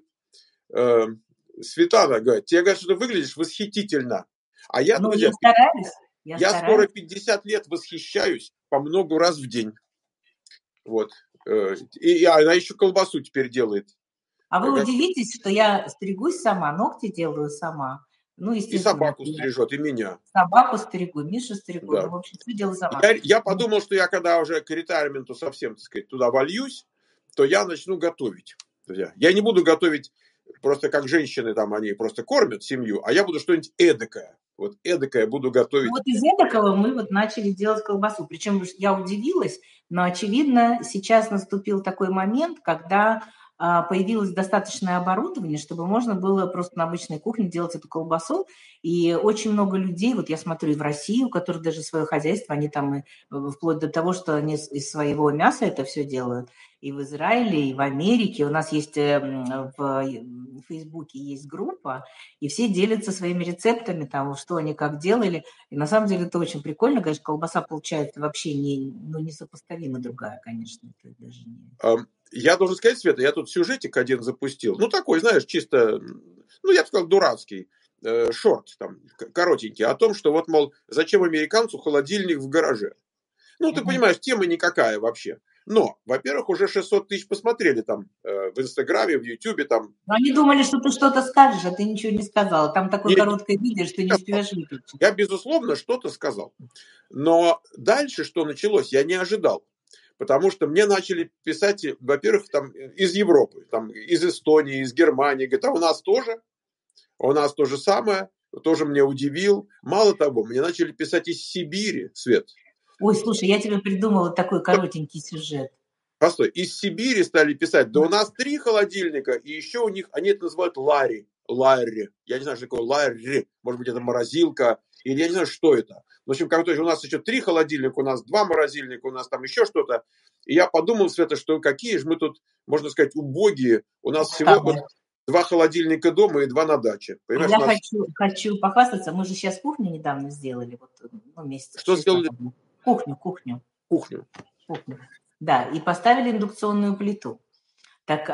Э, Светлана говорит, тебе говорят, что ты выглядишь восхитительно. А я, Ну, друзья, я стараюсь. Я, я стараюсь. скоро пятьдесят лет восхищаюсь по много раз в день. Вот. И, и она еще колбасу теперь делает. А вы Как... удивитесь, что я стригусь сама, ногти делаю сама. Ну, естественно. И собаку стрижет, и меня. Собаку стригу, Мишу стригу. Да. Ну, в общем, все делаю сама. Я, я подумал, что я когда уже к ретайрменту совсем, так сказать, туда вольюсь, то я начну готовить. Друзья. Я не буду готовить просто как женщины, там они просто кормят семью, а я буду что-нибудь эдакое. Вот эдакое буду готовить. Ну, вот из эдакого мы вот начали делать колбасу. Причем я удивилась, но, очевидно, сейчас наступил такой момент, когда а, появилось достаточное оборудование, чтобы можно было просто на обычной кухне делать эту колбасу. И очень много людей, вот я смотрю и в России, у которых даже свое хозяйство, они там и, вплоть до того, что они из своего мяса это все делают. И в Израиле, и в Америке. У нас есть в Фейсбуке есть группа, и все делятся своими рецептами, там, что они как делали. И на самом деле это очень прикольно. Конечно, колбаса получается вообще не, ну, несопоставимо другая, конечно. Это даже не... Я должен сказать, Света, я тут сюжетик один запустил. Ну, такой, знаешь, чисто, ну, я бы сказал, дурацкий. Э, шорт, там, коротенький. О том, что вот, мол, зачем американцу холодильник в гараже? Ну, ты uh-huh. понимаешь, тема никакая вообще. Но, во-первых, уже шестьсот тысяч посмотрели там э, в Инстаграме, в Ютубе там. Но они думали, что ты что-то скажешь, а ты ничего не сказала. Там такое Нет, короткое видео, что не успеваешь выключить. Я, безусловно, что-то сказал. Но дальше, что началось, я не ожидал. Потому что мне начали писать, во-первых, там из Европы, там, из Эстонии, из Германии. Говорят, а у нас тоже, у нас то же самое, тоже меня удивил. Мало того, мне начали писать из Сибири, Свет. Ой, слушай, я тебе придумала такой коротенький сюжет. Постой, из Сибири стали писать, да у нас три холодильника, и еще у них, они это называют Ларри. Ларри. Я не знаю, что такое Ларри. Может быть, это морозилка, или я не знаю, что это. В общем, как то у нас еще три холодильника, у нас два морозильника, у нас там еще что-то. И я подумал, Света, что какие же мы тут, можно сказать, убогие. У нас всего вот два холодильника дома и два на даче. Понимаешь, я нас... хочу, хочу похвастаться. Мы же сейчас кухню недавно сделали. Вот, ну, месяц. Что сделали? Кухню, кухню. Кухню. Кухню. Да, и поставили индукционную плиту. Так, э,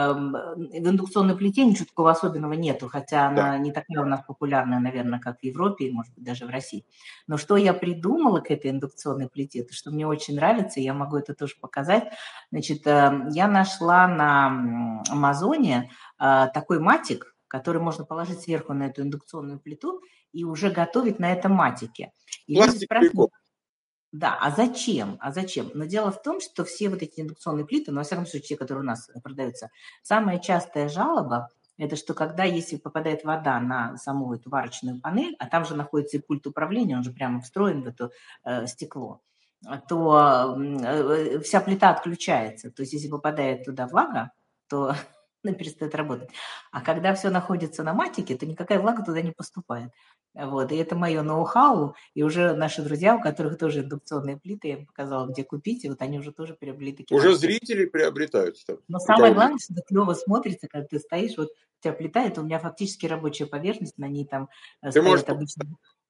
в индукционной плите ничего такого особенного нету, хотя она да. не такая у нас популярная, наверное, как в Европе, может быть, даже в России. Но что я придумала к этой индукционной плите, это что мне очень нравится, я могу это тоже показать. Значит, э, я нашла на Амазоне э, такой матик, который можно положить сверху на эту индукционную плиту и уже готовить на этом матике. И пластиковый коп. Да, а зачем? А зачем? Но дело в том, что все вот эти индукционные плиты, ну, во всяком случае, те, которые у нас продаются, самая частая жалоба – это что когда, если попадает вода на саму эту варочную панель, а там же находится и пульт управления, он же прямо встроен в это э, стекло, то э, вся плита отключается. То есть если попадает туда влага, то она перестает работать. А когда все находится на матике, то никакая влага туда не поступает. Вот, и это мое ноу-хау, и уже наши друзья, у которых тоже индукционные плиты, я им показала, где купить, и вот они уже тоже приобрели такие. Уже матики. Зрители приобретают. Там. Но самое главное, что это клево смотрится, когда ты стоишь, вот у тебя плита, это у меня фактически рабочая поверхность, на ней там ты стоит можешь... обычно.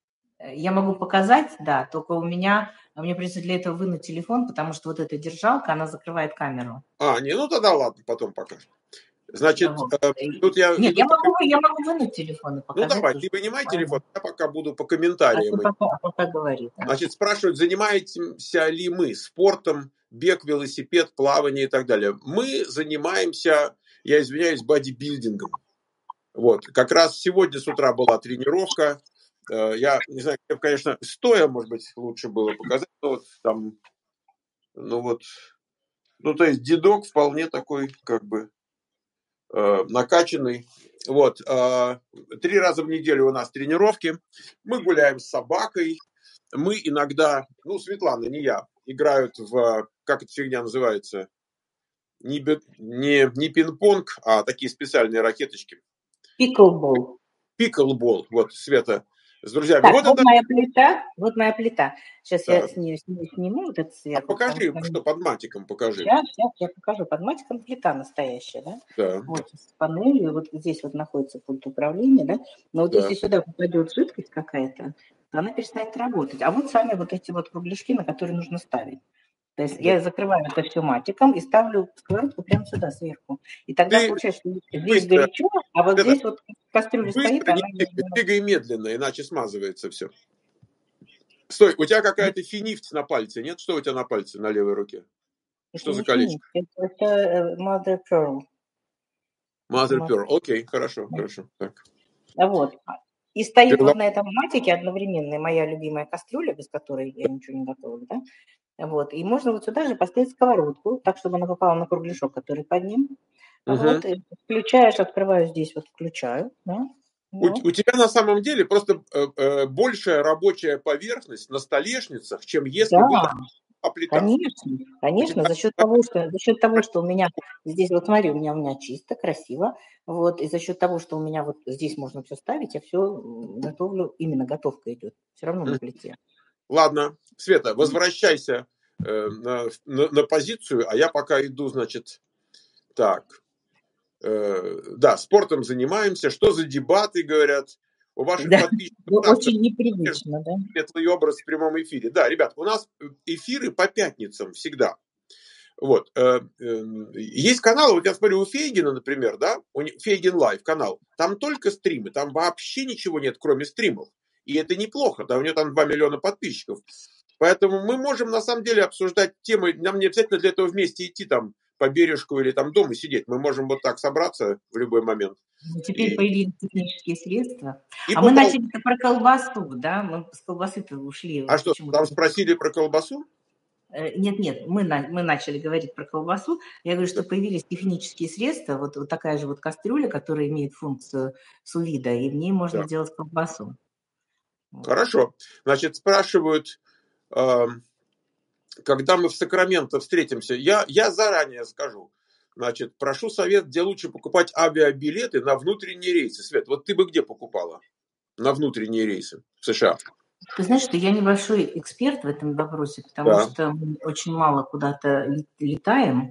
Я могу показать, да, только у меня, мне придется для этого вынуть телефон, потому что вот эта держалка, она закрывает камеру. А, не, ну тогда ладно, потом покажешь. Значит, вот. э, тут я... Нет, я могу, я могу вынуть телефон и показать. Ну давай, ты вынимай телефон, я пока буду по комментариям. А пока, пока говори, да. Значит, спрашивают, занимаемся ли мы спортом, бег, велосипед, плавание и так далее. Мы занимаемся, я извиняюсь, бодибилдингом. Вот, как раз сегодня с утра была тренировка. Я не знаю, конечно, стоя, может быть, лучше было показать, но вот там, ну вот, ну то есть дедок вполне такой, как бы, накачанный. Вот, три раза в неделю у нас тренировки, мы гуляем с собакой, мы иногда, ну, Светлана, не я, играют в, как эта фигня называется, не, не, не пинг-понг, а такие специальные ракеточки. Пиклбол. Пиклбол, вот, Света, с друзьями. Так, вот вот это... моя плита, вот моя плита. Сейчас да. я сниму, сниму, сниму вот это сверху. А покажи, что, что под матиком покажи. Сейчас, сейчас я покажу. Под матиком плита настоящая, да? Да. Вот с панелью, вот здесь вот находится пульт управления, да? Но вот да. Если сюда попадет жидкость какая-то, то она перестанет работать. А вот сами вот эти вот кругляшки, на которые нужно ставить. То есть да. Я закрываю это все матиком и ставлю сковородку прямо сюда сверху. И тогда Ты получается, что здесь быстро. горячо, а вот это здесь вот кастрюля быстро, стоит. Она... Не двигай медленно, иначе смазывается все. Стой, у тебя какая-то финифть на пальце, нет? Что у тебя на пальце, на левой руке? Это что за колечко? Это, это Mother Pearl. Mother Pearl, окей, хорошо, да. хорошо. Так. Вот. И стоит Ты вот на этом матике одновременно моя любимая кастрюля, без которой я ничего не готовлю, да? Вот. И можно вот сюда же поставить сковородку, так, чтобы она попала на кругляшок, который под ним. Угу. Вот. И включаешь, открываю здесь, вот включаю, да? У, у тебя на самом деле просто э, э, большая рабочая поверхность на столешницах, чем если да, была плита. Конечно, конечно, тебя... за счет того, что за счет того, что у меня здесь, вот смотри, у меня у меня чисто, красиво, вот, и за счет того, что у меня вот здесь можно все ставить, я все готовлю, именно готовка идет, все равно на плите. Ладно, Света, возвращайся э, на, на, на позицию, а я пока иду, значит, так. Да, спортом занимаемся. Что за дебаты, говорят? У ваших да, подписчиков очень непривычно, да? Светлый образ в прямом эфире. Да, ребят, у нас эфиры по пятницам всегда. Вот. Есть каналы, вот я смотрю, у Фейгина, например, да, у Фейгин Лайв канал, там только стримы, там вообще ничего нет, кроме стримов. И это неплохо, да, у него там два миллиона подписчиков. Поэтому мы можем, на самом деле, обсуждать темы, нам не обязательно для этого вместе идти там по бережку или там дома сидеть. Мы можем вот так собраться в любой момент. Ну, теперь и... появились технические средства. И а мы начали про колбасу, да? Мы с колбасы-то ушли. А что, там спросили про колбасу? Нет, нет, мы, мы начали говорить про колбасу. Я говорю, что появились технические средства, вот, вот такая же вот кастрюля, которая имеет функцию сувида, и в ней можно да. делать колбасу. Хорошо. Значит, спрашивают... Э... Когда мы в Сакраменто встретимся, я, я заранее скажу. Значит, прошу совет, где лучше покупать авиабилеты на внутренние рейсы. Свет, вот ты бы где покупала на внутренние рейсы в США? Ты знаешь, что я небольшой эксперт в этом вопросе, потому да. что мы очень мало куда-то летаем.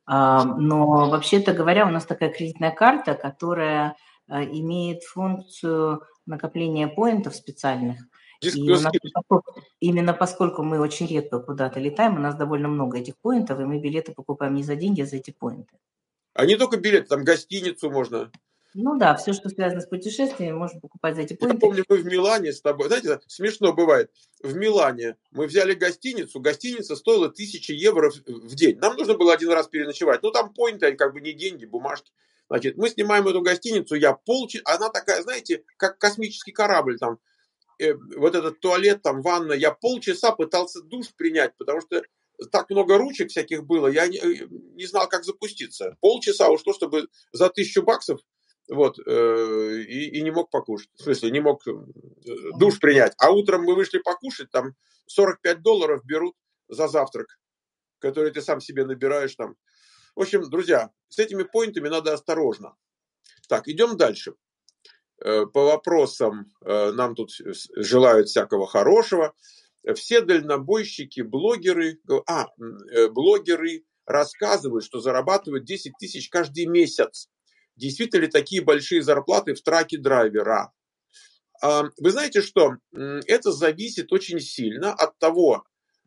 Но вообще-то говоря, у нас такая кредитная карта, которая имеет функцию накопления поинтов специальных. И у нас, именно поскольку мы очень редко куда-то летаем, у нас довольно много этих поинтов, и мы билеты покупаем не за деньги, а за эти поинты. А не только билеты, там гостиницу можно. Ну да, все, что связано с путешествиями, можно покупать за эти поинты. Я помню, мы в Милане с тобой, знаете, смешно бывает, в Милане мы взяли гостиницу, гостиница стоила тысячу евро в день. Нам нужно было один раз переночевать, ну там поинты, они как бы не деньги, бумажки. Значит, мы снимаем эту гостиницу, я полчаса, она такая, знаете, как космический корабль там. Вот этот туалет, там, ванна, я полчаса пытался душ принять, потому что так много ручек всяких было, я не, не знал, как запуститься. Полчаса ушло, чтобы за тысячу баксов, вот, э, и, и не мог покушать. В смысле, не мог душ принять. А утром мы вышли покушать, там сорок пять долларов берут за завтрак, который ты сам себе набираешь там. В общем, друзья, с этими поинтами надо осторожно. Так, идем дальше. По вопросам нам тут желают всякого хорошего. Все дальнобойщики, блогеры, а, блогеры рассказывают, что зарабатывают десять тысяч каждый месяц. Действительно ли такие большие зарплаты в траке драйвера? Вы знаете, что это зависит очень сильно от того,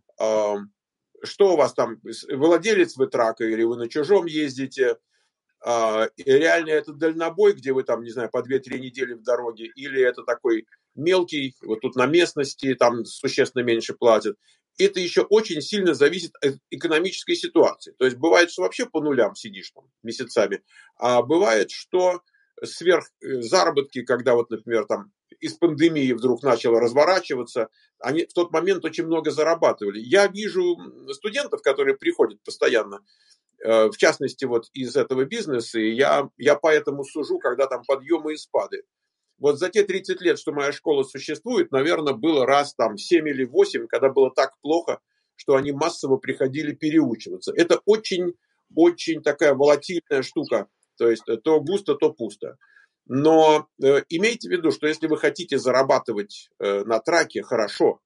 что у вас там, владелец вы трака или вы на чужом ездите. И реально это дальнобой, где вы там, не знаю, по две-три недели в дороге, или это такой мелкий, вот тут на местности, там существенно меньше платят. Это еще очень сильно зависит от экономической ситуации. То есть бывает, что вообще по нулям сидишь там месяцами, а бывает, что сверх заработки, когда вот, например, там из пандемии вдруг начало разворачиваться, они в тот момент очень много зарабатывали. Я вижу студентов, которые приходят постоянно, в частности, вот из этого бизнеса, и я, я поэтому сужу, когда там подъемы и спады. Вот за те тридцать лет, что моя школа существует, наверное, было раз там семь или восемь, когда было так плохо, что они массово приходили переучиваться. Это очень, очень такая волатильная штука, то есть то густо, то пусто. Но э, имейте в виду, что если вы хотите зарабатывать э, на траке хорошо,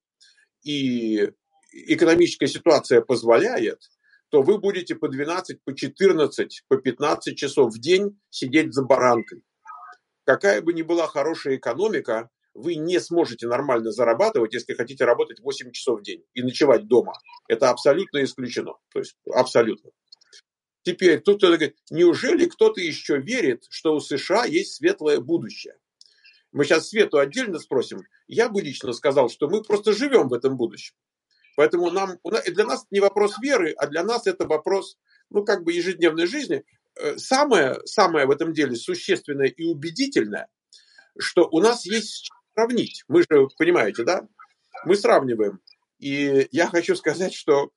и экономическая ситуация позволяет, то вы будете по двенадцать, по четырнадцать, по пятнадцать часов в день сидеть за баранкой. Какая бы ни была хорошая экономика, вы не сможете нормально зарабатывать, если хотите работать восемь часов в день и ночевать дома. Это абсолютно исключено. То есть абсолютно. Теперь тут кто-то говорит, неужели кто-то еще верит, что у США есть светлое будущее? Мы сейчас Свету отдельно спросим. Я бы лично сказал, что мы просто живем в этом будущем. Поэтому нам, для нас не вопрос веры, а для нас это вопрос, ну, как бы ежедневной жизни. Самое, самое в этом деле существенное и убедительное, что у нас есть с чем сравнить. Мы же, понимаете, да? Мы сравниваем. И я хочу сказать, что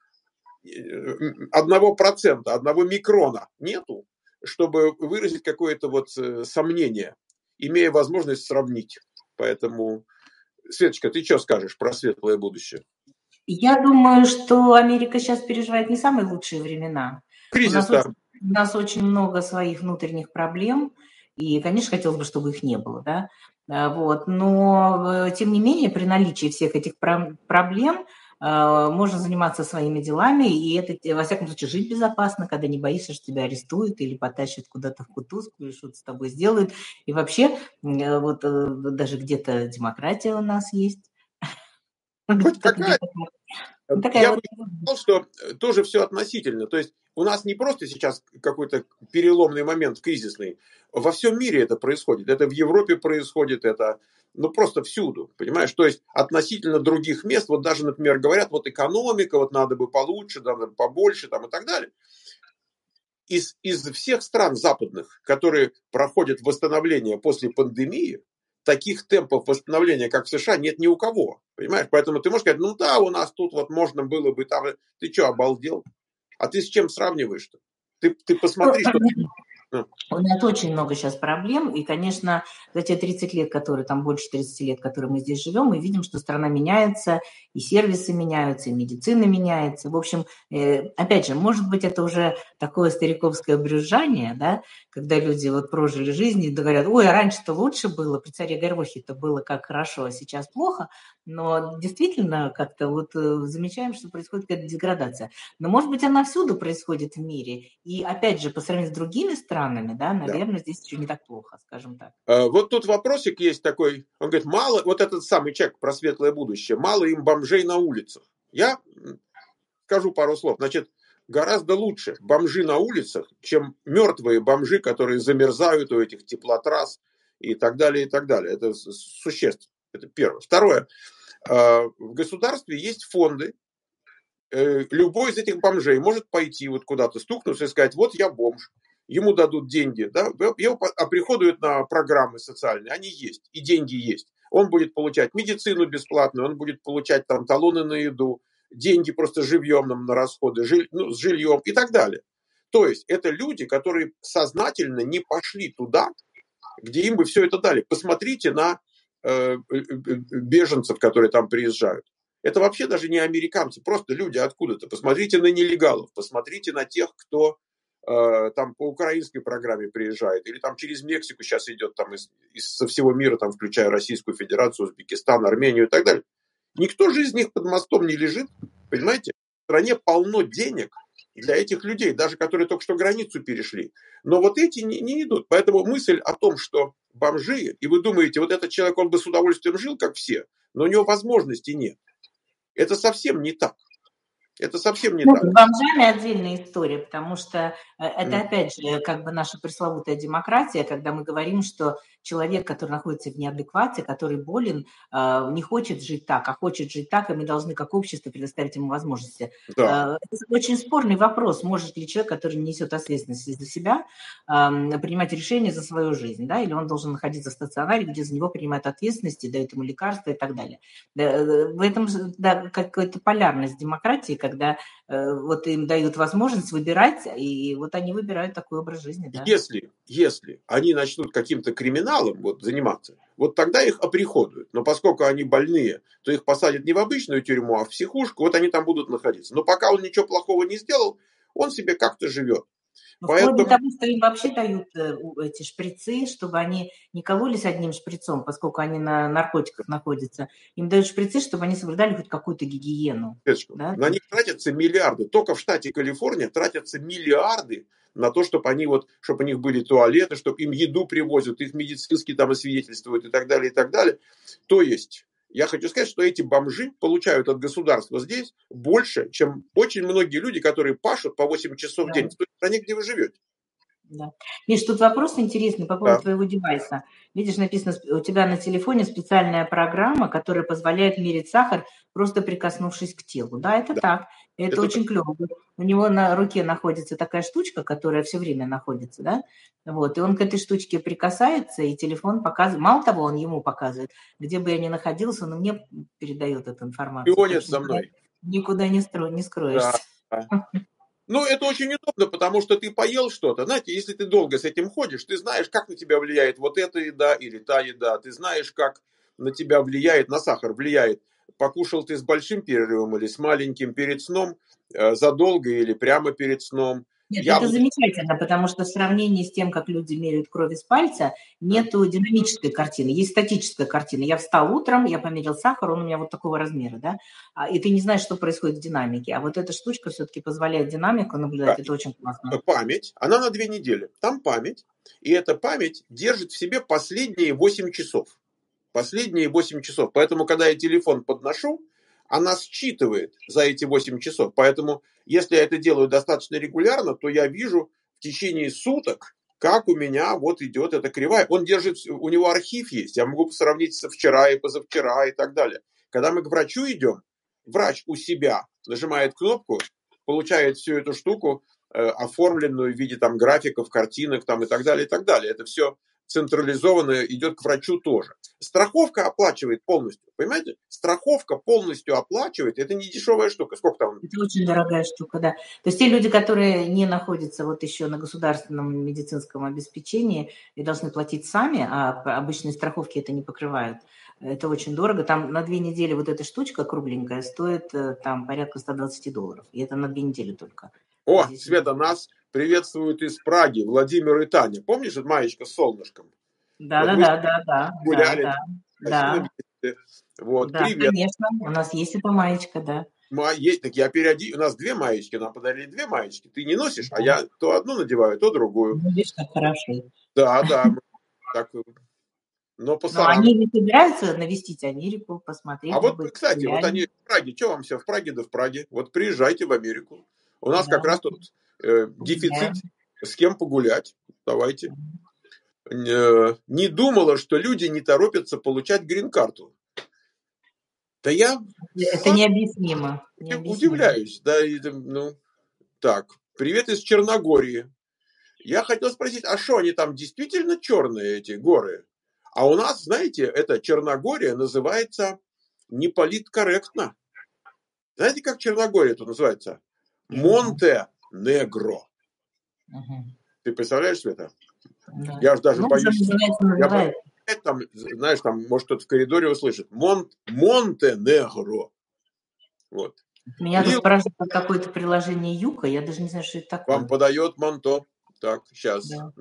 одного процента, одного микрона нету, чтобы выразить какое-то вот сомнение, имея возможность сравнить. Поэтому, Светочка, ты что скажешь про светлое будущее? Я думаю, что Америка сейчас переживает не самые лучшие времена. Кризис, у нас, да. очень, у нас очень много своих внутренних проблем, и, конечно, хотелось бы, чтобы их не было, да. Вот. Но, тем не менее, при наличии всех этих проблем можно заниматься своими делами, и это, во всяком случае, жить безопасно, когда не боишься, что тебя арестуют или потащат куда-то в кутузку, или что-то с тобой сделают. И вообще, вот даже где-то демократия у нас есть. Хоть какая? Такая Я вот... бы сказал, что тоже все относительно. То есть у нас не просто сейчас какой-то переломный момент кризисный. Во всем мире это происходит. Это в Европе происходит, это ну просто всюду, понимаешь? То есть относительно других мест, вот даже, например, говорят, вот экономика, вот надо бы получше, надо бы побольше там и так далее. Из, из всех стран западных, которые проходят восстановление после пандемии, таких темпов восстановления, как в США, нет ни у кого. Понимаешь? Поэтому ты можешь сказать, ну да, у нас тут вот можно было бы там... Ты что, обалдел? А ты с чем сравниваешь-то? Ты, ты посмотри, что... У нас очень много сейчас проблем, и, конечно, за те тридцать лет, которые там, больше тридцати лет, которые мы здесь живем, мы видим, что страна меняется, и сервисы меняются, и медицина меняется. В общем, э, опять же, может быть, это уже такое стариковское брюзжание, да, когда люди вот прожили жизнь и говорят, ой, а раньше-то лучше было, при царе Горохе-то было как хорошо, а сейчас плохо, но действительно как-то вот э, замечаем, что происходит какая-то деградация. Но, может быть, она всюду происходит в мире, и, опять же, по сравнению с другими странами, да, наверное, да. Здесь еще не так плохо, скажем так. Вот тут вопросик есть такой, он говорит, мало, вот этот самый человек про светлое будущее, мало им бомжей на улицах. Я скажу пару слов. Значит, гораздо лучше бомжи на улицах, чем мертвые бомжи, которые замерзают у этих теплотрасс и так далее, и так далее. Это существенно. Это первое. Второе. В государстве есть фонды. Любой из этих бомжей может пойти вот куда-то стукнуться и сказать, вот я бомж. Ему дадут деньги, да, его оприходуют на программы социальные, они есть, и деньги есть. Он будет получать медицину бесплатную, он будет получать там талоны на еду, деньги просто живьем нам на расходы, жиль, ну, с жильем и так далее. То есть это люди, которые сознательно не пошли туда, где им бы все это дали. Посмотрите на э, беженцев, которые там приезжают. Это вообще даже не американцы, просто люди откуда-то. Посмотрите на нелегалов, посмотрите на тех, кто там по украинской программе приезжает, или там через Мексику сейчас идет там из, из, со всего мира, там, включая Российскую Федерацию, Узбекистан, Армению и так далее. Никто же из них под мостом не лежит, понимаете? В стране полно денег для этих людей, даже которые только что границу перешли. Но вот эти не, не идут. Поэтому мысль о том, что бомжи, и вы думаете, вот этот человек, он бы с удовольствием жил, как все, но у него возможностей нет. Это совсем не так. Это совсем не Ну, так. с бомжами отдельная история, потому что э, это, М. опять же, как бы наша пресловутая демократия, когда мы говорим, что человек, который находится в неадеквате, который болен, э, не хочет жить так, а хочет жить так, и мы должны как общество предоставить ему возможности. Да. Э, Это очень спорный вопрос, может ли человек, который несет ответственность за себя, эм, принимать решения за свою жизнь, да, или он должен находиться в стационаре, где за него принимают ответственность, и дают ему лекарства и так далее. Да, э, В этом же, да, какая-то полярность демократии, когда э, вот им дают возможность выбирать, и вот они выбирают такой образ жизни, да. Если, если они начнут каким-то криминалом вот, заниматься, вот тогда их оприходуют. Но поскольку они больные, то их посадят не в обычную тюрьму, а в психушку, вот они там будут находиться. Но пока он ничего плохого не сделал, он себе как-то живет. Но вплоть до Поэтому, того, что им вообще дают э, у- эти шприцы, чтобы они не кололись одним шприцом, поскольку они на наркотиках находятся. Им дают шприцы, чтобы они соблюдали хоть какую-то гигиену. Петечка, Да? на них тратятся миллиарды. Только в штате Калифорния тратятся миллиарды на то, чтобы они вот, чтобы у них были туалеты, чтобы им еду привозят, их медицинские там освидетельствуют и так далее, и так далее. То есть, я хочу сказать, что эти бомжи получают от государства здесь больше, чем очень многие люди, которые пашут по восемь часов в Да. день в той стране, где вы живете. Да. Миш, тут вопрос интересный по поводу Да. твоего девайса. Видишь, написано, у тебя на телефоне специальная программа, которая позволяет мерить сахар, просто прикоснувшись к телу. Да, это Да. так. Это, Это очень клево. У него на руке находится такая штучка, которая все время находится, да? Вот, и он к этой штучке прикасается, и телефон показывает. Мало того, он ему показывает, где бы я ни находился, он мне передает эту информацию. Так шпионит что за мной. никуда не, стро... не Да. скроешься. Ну, это очень удобно, потому что ты поел что-то. Знаете, если ты долго с этим ходишь, ты знаешь, как на тебя влияет вот эта еда или та еда. Ты знаешь, как на тебя влияет, на сахар влияет. Покушал ты с большим перерывом или с маленьким перед сном, э, задолго или прямо перед сном. Нет, это Яблоко. замечательно, потому что в сравнении с тем, как люди меряют кровь из пальца, нету динамической картины, есть статическая картина. Я встал утром, я померил сахар, он у меня вот такого размера, да, а, и ты не знаешь, что происходит в динамике. А вот эта штучка все-таки позволяет динамику наблюдать, это очень классно. Память, она на две недели. Там память, и эта память держит в себе последние восемь часов. Последние восемь часов. Поэтому, когда я телефон подношу, она считывает за эти восемь часов. Поэтому, если я это делаю достаточно регулярно, то я вижу в течение суток, как у меня вот идет эта кривая. Он держит, у него архив есть. Я могу сравнить со вчера и позавчера и так далее. Когда мы к врачу идем, врач у себя нажимает кнопку, получает всю эту штуку, э, оформленную в виде там графиков, картинок там, и так далее, и так далее. Это все централизованно идет к врачу тоже. Страховка оплачивает полностью. Понимаете? Страховка полностью оплачивает. Это не дешевая штука. Сколько там? Это очень дорогая штука, да. То есть те люди, которые не находятся вот еще на государственном медицинском обеспечении и должны платить сами, а обычные страховки это не покрывают, это очень дорого. Там на две недели вот эта штучка кругленькая стоит там порядка сто двадцать долларов. И это на две недели только. О, Здесь... Света, нас приветствуют из Праги Владимир и Таня. Помнишь, это маечка с солнышком? Да, вот да, мы да, да, да, гуляли да, да, да, да. Вот, да, привет. конечно, у нас есть эта маечка, да. Есть, так я периоди... У нас две маечки, нам подарили две маечки. Ты не носишь, да. А я то одну надеваю, то другую. Ну, видишь, как хорошо. Да, да. Так, но по Но они не собираются навестить Америку, посмотреть. А вот, быть, кстати, реально. вот они в Праге. Что вам все в Праге да в Праге? Вот приезжайте в Америку. У нас да. как раз тут э, дефицит. Да. С кем погулять. Давайте. Э, не думала, что люди не торопятся получать грин-карту. Да я... Это сам... необъяснимо. необъяснимо. Удивляюсь. Да, и, ну, так. Привет из Черногории. Я хотел спросить, а что они там действительно черные, эти горы? А у нас, знаете, эта Черногория называется неполиткорректно. Знаете, как Черногория тут называется? Монте-Негро. Угу. Ты представляешь, Света? Да. Я же даже ну, боюсь. Называется, называется. Я там, знаешь, там, может, кто-то в коридоре услышит. Мон, Монте-Негро. Вот. Меня тут спрашивают про какое-то приложение Юка. Я даже не знаю, что это такое. Вам подает Монто. Так, сейчас. Да.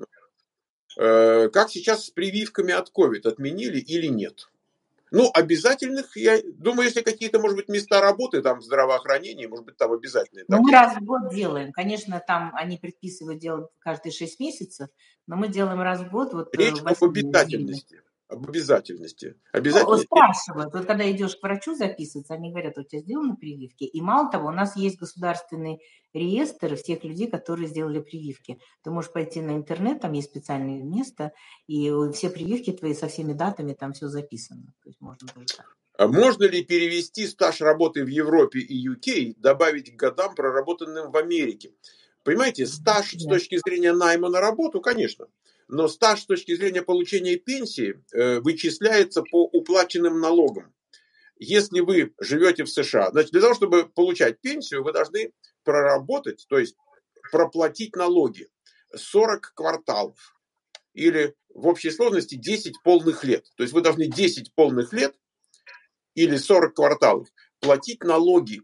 Э, как сейчас с прививками от ковид? Отменили или нет? Ну, обязательных, я думаю, если какие-то, может быть, места работы, там, здравоохранения, может быть, там обязательные. Ну, мы раз в год делаем. Конечно, там они предписывают делать каждые шесть месяцев, но мы делаем раз в год. Вот Речь об обязательности. об обязательности. Ну, Обязательности. спрашивают. Вот когда идешь к врачу записываться, они говорят, у тебя сделаны прививки? И мало того, у нас есть государственный реестр всех людей, которые сделали прививки. Ты можешь пойти на интернет, там есть специальное место, и все прививки твои со всеми датами, там все записано. То есть можно даже так. А можно ли перевести стаж работы в Европе и ю кей, добавить к годам, проработанным в Америке? Понимаете, стаж с точки зрения найма на работу, конечно. Но стаж с точки зрения получения пенсии э, вычисляется по уплаченным налогам. Если вы живете в США, значит, для того, чтобы получать пенсию, вы должны проработать, то есть проплатить налоги сорок кварталов. Или в общей сложности десять полных лет. То есть вы должны десять полных лет или сорок кварталов платить налоги.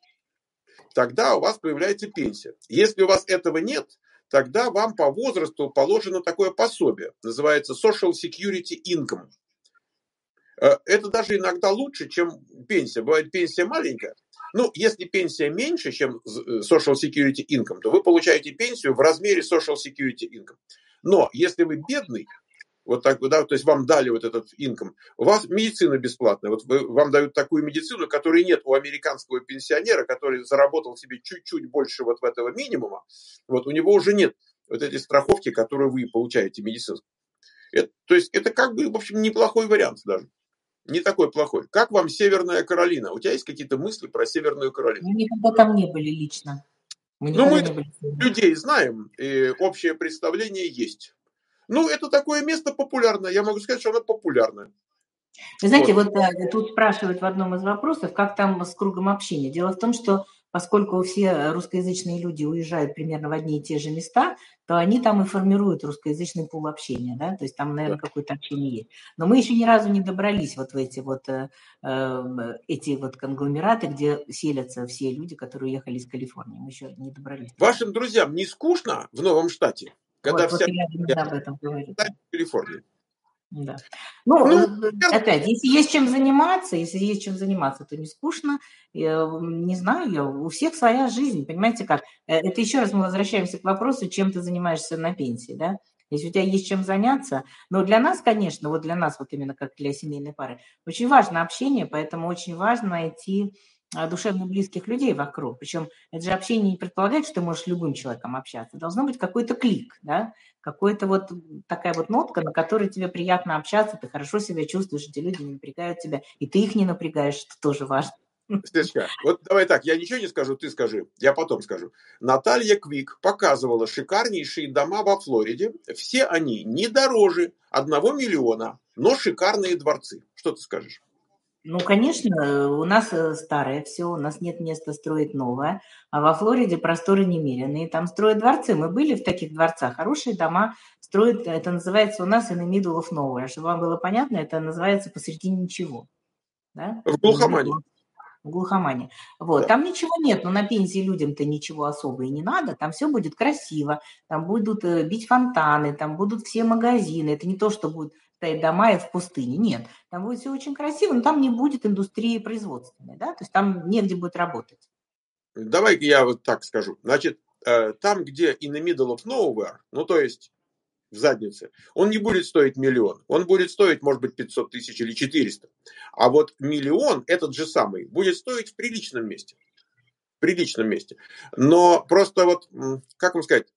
Тогда у вас появляется пенсия. Если у вас этого нет, тогда вам по возрасту положено такое пособие. Называется Social Security Income. Это даже иногда лучше, чем пенсия. Бывает пенсия маленькая. Ну, если пенсия меньше, чем Social Security Income, то вы получаете пенсию в размере Social Security Income. Но если вы бедный, вот так, да, то есть вам дали вот этот инком, у вас медицина бесплатная, вот вы, вам дают такую медицину, которой нет у американского пенсионера, который заработал себе чуть-чуть больше вот этого минимума, вот у него уже нет вот этой страховки, которую вы получаете медицинскую. Это, то есть это как бы, в общем, неплохой вариант даже. Не такой плохой. Как вам Северная Каролина? У тебя есть какие-то мысли про Северную Каролину? Мы никогда там не были лично. Мы ну, мы не были. людей знаем, и общее представление есть. Ну, это такое место популярное. Я могу сказать, что оно популярное. Вы знаете, вот, вот тут спрашивают в одном из вопросов, как там с кругом общения. Дело в том, что поскольку все русскоязычные люди уезжают примерно в одни и те же места, то они там и формируют русскоязычный пул общения, да, то есть там, наверное, да. какое-то общение есть. Но мы еще ни разу не добрались вот в эти вот, э, эти вот конгломераты, где селятся все люди, которые уехали из Калифорнии. Мы еще не добрались. Вашим друзьям не скучно в новом штате, когда вот, вся вот я об этом говорю. в Калифорнии? Да. Ну, ну, опять, если есть чем заниматься, если есть чем заниматься, то не скучно. Я, не знаю, я, у всех своя жизнь, понимаете как? Это еще раз мы возвращаемся к вопросу, чем ты занимаешься на пенсии, да? Если у тебя есть чем заняться, но для нас, конечно, вот для нас, вот именно как для семейной пары, очень важно общение, поэтому очень важно найти душевно близких людей вокруг. Причем это же общение не предполагает, что ты можешь с любым человеком общаться. Должно быть какой-то клик, да? Какой-то вот такая вот нотка, на которой тебе приятно общаться, ты хорошо себя чувствуешь, эти люди не напрягают тебя, и ты их не напрягаешь, что тоже важно. Стечка, вот давай так, я ничего не скажу, ты скажи, я потом скажу. Наталья Квик показывала шикарнейшие дома во Флориде. Все они не дороже одного миллиона, но шикарные дворцы. Что ты скажешь? Ну, конечно, у нас старое все, у нас нет места строить новое, а во Флориде просторы немеренные, там строят дворцы. Мы были в таких дворцах, хорошие дома строят, это называется у нас in the middle of nowhere. Чтобы вам было понятно, это называется посредине ничего. Да? В глухомане. В глухомане. Вот. Да. Там ничего нет, но на пенсии людям-то ничего особо и не надо, там все будет красиво, там будут бить фонтаны, там будут все магазины, это не то, что будет стоять дома и в пустыне, нет, там будет все очень красиво, но там не будет индустрии производственной, да, то есть там негде будет работать. Давай-ка я вот так скажу, значит, там, где in the middle of nowhere, ну, то есть в заднице, он не будет стоить миллион. Он будет стоить, может быть, пятьсот тысяч или четыреста. А вот миллион, этот же самый, будет стоить в приличном месте. В приличном месте. Но просто вот, как вам сказать,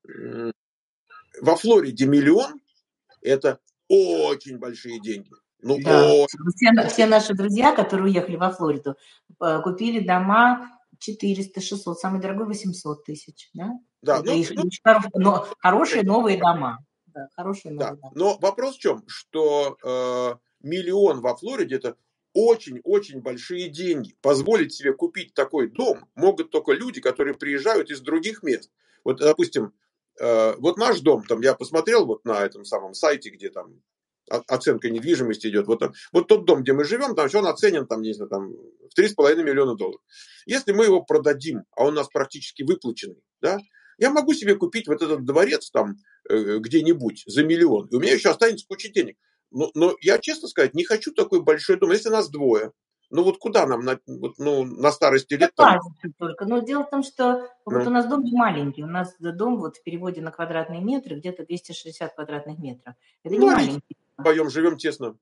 во Флориде миллион – это очень большие деньги. Ну, да. очень... все, все наши друзья, которые уехали во Флориду, купили дома четыреста шестьсот, самый дорогой восемьсот тысяч, да? Да, это ну, и, ну, хорош, но хорошие новые дома. Да, хорошие новые да. дома. Но вопрос в чем? Что э, миллион во Флориде – это очень-очень большие деньги. Позволить себе купить такой дом могут только люди, которые приезжают из других мест. Вот, допустим, э, вот наш дом, там я посмотрел вот на этом самом сайте, где там оценка недвижимости идет. Вот, вот тот дом, где мы живем, там он оценен там, не знаю, там, в три с половиной миллиона долларов. Если мы его продадим, а он у нас практически выплаченный, да, я могу себе купить вот этот дворец там э, где-нибудь за миллион, и у меня еще останется куча денег. Но, но я, честно сказать, не хочу такой большой дом. Если нас двое, ну вот куда нам на, вот, ну, на старости лет? Там... Только. Но дело в том, что ну. вот у нас дом не маленький. У нас дом вот в переводе на квадратные метры где-то двести шестьдесят квадратных метров. Это не маленький. вдвоем живем тесно.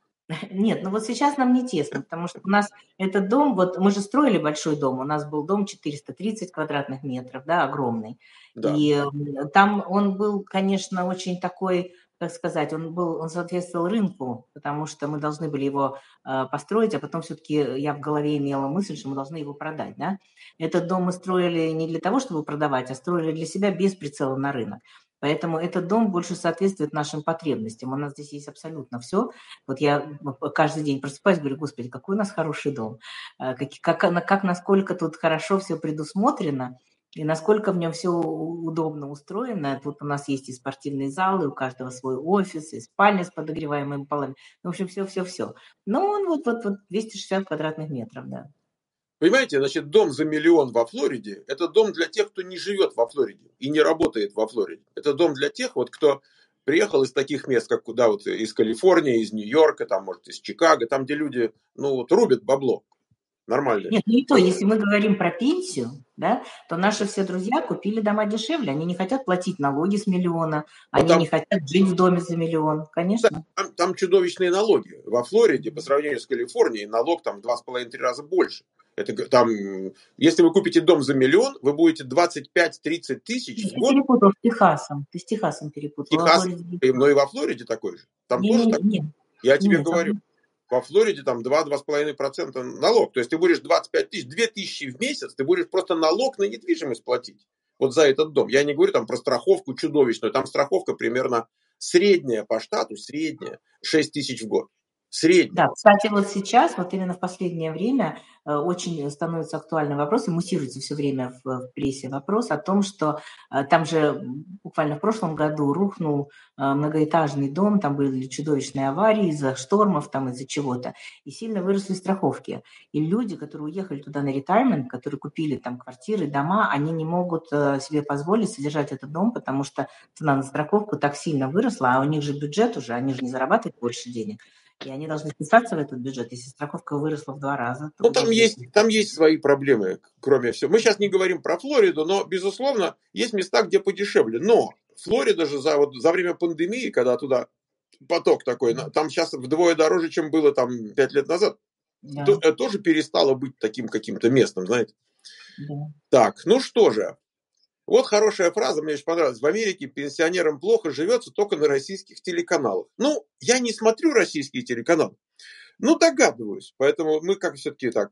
Нет, ну вот сейчас нам не тесно, потому что у нас этот дом, вот мы же строили большой дом, у нас был дом четыреста тридцать квадратных метров, да, огромный. Да. И там он был, конечно, очень такой, как сказать, он был, он соответствовал рынку, потому что мы должны были его э, построить, а потом все-таки я в голове имела мысль, что мы должны его продать, да. Этот дом мы строили не для того, чтобы продавать, а строили для себя без прицела на рынок. Поэтому этот дом больше соответствует нашим потребностям. У нас здесь есть абсолютно все. Вот я каждый день просыпаюсь, говорю, господи, какой у нас хороший дом, как, как, как насколько тут хорошо все предусмотрено, и насколько в нем все удобно устроено. Тут у нас есть и спортивные залы, у каждого свой офис, и спальня с подогреваемыми полами. В общем, все-все-все. Но он вот, вот, вот двести шестьдесят квадратных метров, да. Понимаете, значит, дом за миллион во Флориде – это дом для тех, кто не живет во Флориде и не работает во Флориде. Это дом для тех, вот, кто приехал из таких мест, как куда вот из Калифорнии, из Нью-Йорка, там, может, из Чикаго, там, где люди, ну, вот, рубят бабло. Нормально. Нет, не то, если мы говорим про пенсию, да, то наши все друзья купили дома дешевле, они не хотят платить налоги с миллиона, Но они там, не хотят жить в доме за миллион, конечно. Там, там чудовищные налоги. Во Флориде, по сравнению с Калифорнией, налог там в два с половиной - три раза больше. Это там, если вы купите дом за миллион, вы будете двадцать пять - тридцать тысяч в год. Ты перепутал с Техасом. Ты с Техасом перепутал. Техас, но и во Флориде такой же. Там не, тоже не, так. не, Я тебе нет, говорю, там... во Флориде там два - два с половиной процента налог. То есть ты будешь двадцать пять тысяч, две тысячи в месяц, ты будешь просто налог на недвижимость платить. Вот за этот дом. Я не говорю там про страховку чудовищную. Там страховка примерно средняя по штату, средняя, шесть тысяч в год. Средняя. Да, кстати, вот сейчас, вот именно в последнее время э, очень становится актуальным вопрос, и муссируется все время в, в прессе вопрос о том, что э, там же буквально в прошлом году рухнул э, многоэтажный дом, там были чудовищные аварии из-за штормов, там из-за чего-то, и сильно выросли страховки. И люди, которые уехали туда на ретайрмент, которые купили там квартиры, дома, они не могут э, себе позволить содержать этот дом, потому что цена на страховку так сильно выросла, а у них же бюджет уже, они же не зарабатывают больше денег. И они должны вписаться в этот бюджет. Если страховка выросла в два раза, то ну, там есть, там есть свои проблемы, кроме всего. Мы сейчас не говорим про Флориду, но, безусловно, есть места, где подешевле. Но Флорида же за, вот, за время пандемии, когда туда поток такой, там сейчас вдвое дороже, чем было там пять лет назад, да. то, тоже перестало быть таким каким-то местом, знаете. Да. Так, ну что же. Вот хорошая фраза, мне очень понравилась. В Америке пенсионерам плохо живется только на российских телеканалах. Ну, я не смотрю российские телеканалы. Ну, догадываюсь. Поэтому мы как все-таки так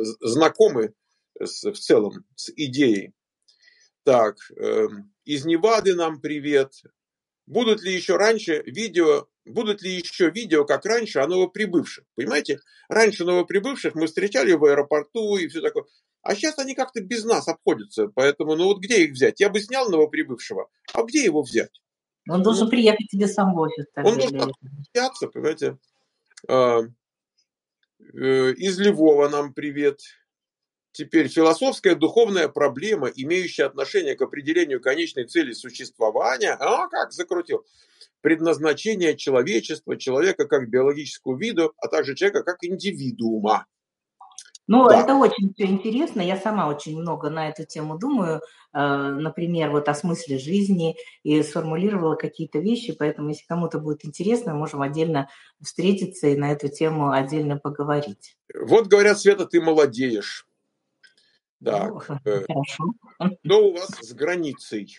знакомы с, в целом с идеей. Так, э, из Невады нам привет. Будут ли еще раньше видео, будут ли еще видео, как раньше, о новоприбывших? Понимаете? Раньше новоприбывших мы встречали в аэропорту и все такое. А сейчас они как-то без нас обходятся. Поэтому, ну вот где их взять? Я бы снял новоприбывшего. А где его взять? Он должен ну, приехать тебе сам в офис. Он должен общаться, понимаете? А, э, из Львова нам привет. Теперь философская духовная проблема, имеющая отношение к определению конечной цели существования. А, как закрутил. Предназначение человечества, человека как биологического вида, а также человека как индивидуума. Ну, да. Это очень все интересно. Я сама очень много на эту тему думаю. Например, вот о смысле жизни и сформулировала какие-то вещи. Поэтому, если кому-то будет интересно, можем отдельно встретиться и на эту тему отдельно поговорить. Вот говорят, Света, ты молодеешь. Так, ну, хорошо. Что у вас с границей?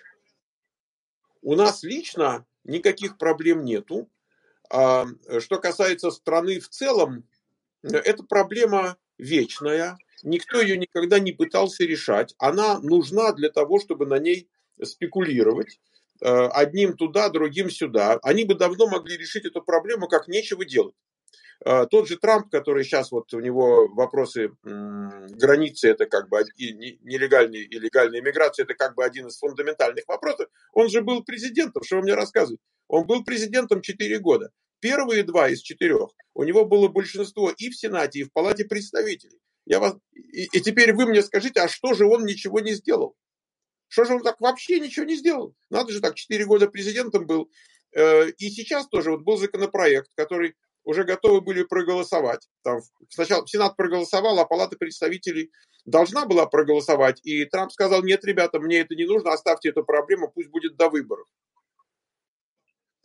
У нас лично никаких проблем нету. А что касается страны в целом, это проблема вечная. Никто ее никогда не пытался решать. Она нужна для того, чтобы на ней спекулировать. Одним туда, другим сюда. Они бы давно могли решить эту проблему, как нечего делать. Тот же Трамп, который сейчас вот у него вопросы м, границы, это как бы нелегальной и легальной иммиграции, это как бы один из фундаментальных вопросов. Он же был президентом, что вы мне рассказываете? Он был президентом четыре года. Первые два из четырех у него было большинство и в Сенате, и в Палате представителей. Я вас... и, и теперь вы мне скажите, а что же он ничего не сделал? Что же он так вообще ничего не сделал? Надо же так, четыре года президентом был. И сейчас тоже вот был законопроект, который уже готовы были проголосовать. Там сначала Сенат проголосовал, а Палата представителей должна была проголосовать. И Трамп сказал, нет, ребята, мне это не нужно, оставьте эту проблему, пусть будет до выборов.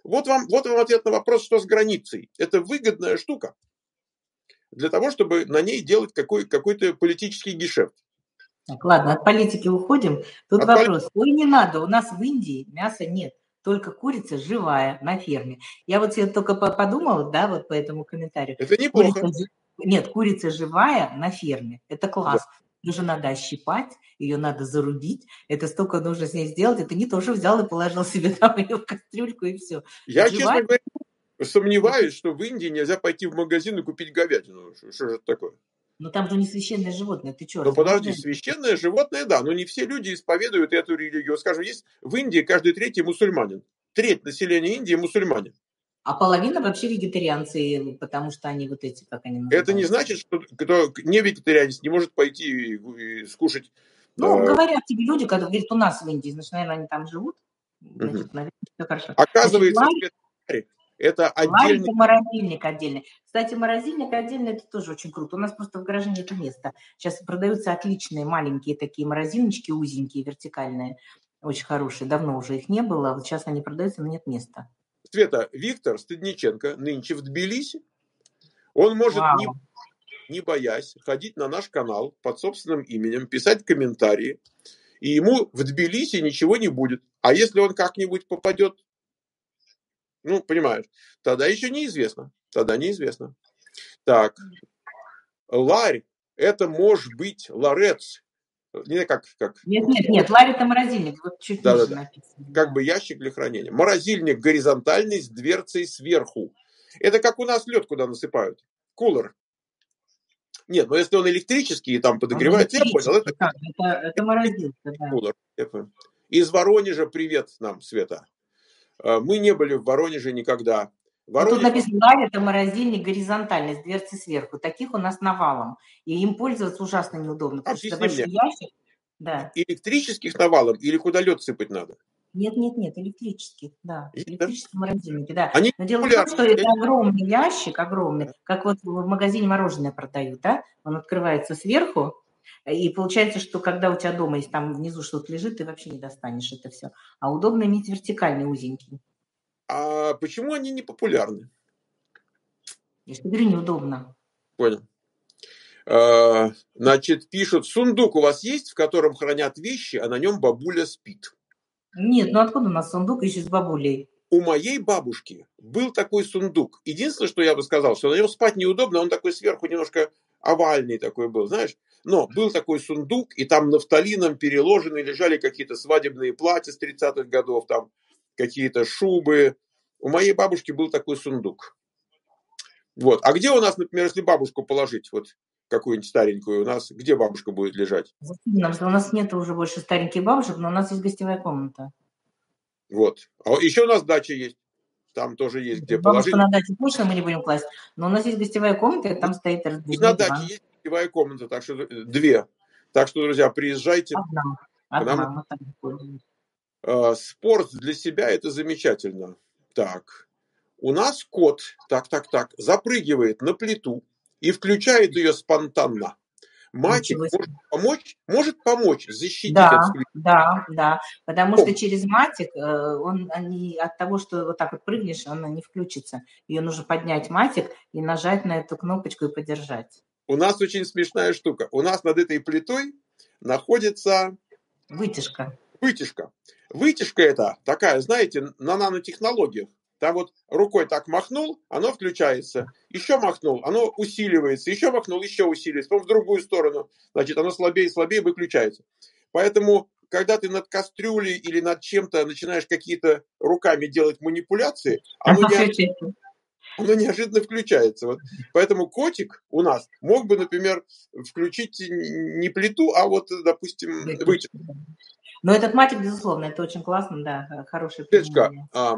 Вот вам, вот вам ответ на вопрос, что с границей. Это выгодная штука для того, чтобы на ней делать какой, какой-то политический гешефт. Так, ладно, от политики уходим. Тут От вопрос. Ой, не надо, у нас в Индии мяса нет, только курица живая на ферме. Я вот себе только подумала, да, вот по этому комментарию. Это неплохо. Курица, нет, курица живая на ферме. Это класс. Да. Ее же надо ощипать, ее надо зарубить. Это столько нужно с ней сделать. Это не тоже взял и положил себе там ее в кастрюльку и все. Я, живая... честно говоря, сомневаюсь, что в Индии нельзя пойти в магазин и купить говядину. Что, что же это такое? Ну там же не священное животное, ты что? Ну подожди, священное животное, да, но не все люди исповедуют эту религию. Скажем, есть в Индии каждый третий мусульманин. Треть населения Индии мусульмане. А половина вообще вегетарианцы, потому что они вот эти, как они называются. Это не значит, что кто не вегетарианец не может пойти и, и скушать. Ну, э... говорят тебе люди, которые говорят, у нас в Индии, значит, наверное, они там живут. Значит, угу. Наверное, все хорошо. Оказывается, значит, ларь, это отдельный... это морозильник отдельный. Кстати, морозильник отдельный, это тоже очень круто. У нас просто в гараже нет места. Сейчас продаются отличные маленькие такие морозильнички, узенькие, вертикальные. Очень хорошие. Давно уже их не было. Вот сейчас они продаются, но нет места. Света, Виктор Стыдниченко нынче в Тбилиси. Он может, не, не боясь, ходить на наш канал под собственным именем, писать комментарии, и ему в Тбилиси ничего не будет. А если он как-нибудь попадет, ну, понимаешь, тогда еще неизвестно. Тогда неизвестно. Так, ларь, это может быть ларец. Не как, как... Нет, нет, нет, ларь это морозильник, вот чуть да, ниже да, да. написано. Как бы ящик для хранения. Морозильник горизонтальный с дверцей сверху. Это как у нас лед куда насыпают. Кулер. Нет, но если он электрический и там подогревается, я понял. Это, это, это, это морозилка, да. Кулер. Из Воронежа привет нам, Света. Мы не были в Воронеже никогда. Воронеж... Тут написано, ларь это морозильник горизонтальный с дверцей сверху. Таких у нас навалом. И им пользоваться ужасно неудобно. Потому что большой ящик. Да. Электрических навалом или куда лед сыпать надо? Нет, нет, нет, электрических, да. Есть, электрические да? морозильники, да. Они Но дело в том, что это огромный ящик, огромный, как вот в магазине мороженое продают, да? Он открывается сверху, и получается, что когда у тебя дома есть там внизу что-то лежит, ты вообще не достанешь это все. А удобно иметь вертикальный, узенький. А почему они не популярны? Я же говорю, неудобно. Понял. А, значит, пишут, сундук у вас есть, в котором хранят вещи, а на нем бабуля спит? Нет, ну откуда у нас сундук еще с бабулей? У моей бабушки был такой сундук. Единственное, что я бы сказал, что на нем спать неудобно, он такой сверху немножко овальный такой был, знаешь. Но был такой сундук, и там нафталином переложены лежали какие-то свадебные платья с тридцатых годов, там какие-то шубы. У моей бабушки был такой сундук. Вот. А где у нас, например, если бабушку положить, вот какую-нибудь старенькую, у нас где бабушка будет лежать? У нас нет уже больше стареньких бабушек, но у нас есть гостевая комната. Вот. А еще у нас дача есть. Там тоже есть где Бабушку положить. На даче точно мы не будем класть, но у нас есть гостевая комната, и там стоит раздвижной И на даче диван. есть гостевая комната, так что две. Так что, друзья, приезжайте. Одна. Одна. Мы там ходим. Спорт для себя – это замечательно. Так, у нас кот, так, так, так, запрыгивает на плиту и включает ее спонтанно. Матик может помочь, может помочь защитить да, от включения. Да, да, потому О. что через матик он не, от того, что вот так вот прыгнешь, она не включится. Ее нужно поднять матик и нажать на эту кнопочку и подержать. У нас очень смешная штука. У нас над этой плитой находится... Вытяжка. Вытяжка. Вытяжка это такая, знаете, на нанотехнологиях. Там вот рукой так махнул, оно включается. Еще махнул, оно усиливается. Еще махнул, еще усиливается. Потом в другую сторону. Значит, оно слабее и слабее выключается. Поэтому, когда ты над кастрюлей или над чем-то начинаешь какие-то руками делать манипуляции, оно неожиданно, оно неожиданно включается. Вот. Поэтому котик у нас мог бы, например, включить не плиту, а вот, допустим, вытяжку. Но этот матик, безусловно, это очень классно, да, хороший. Печка,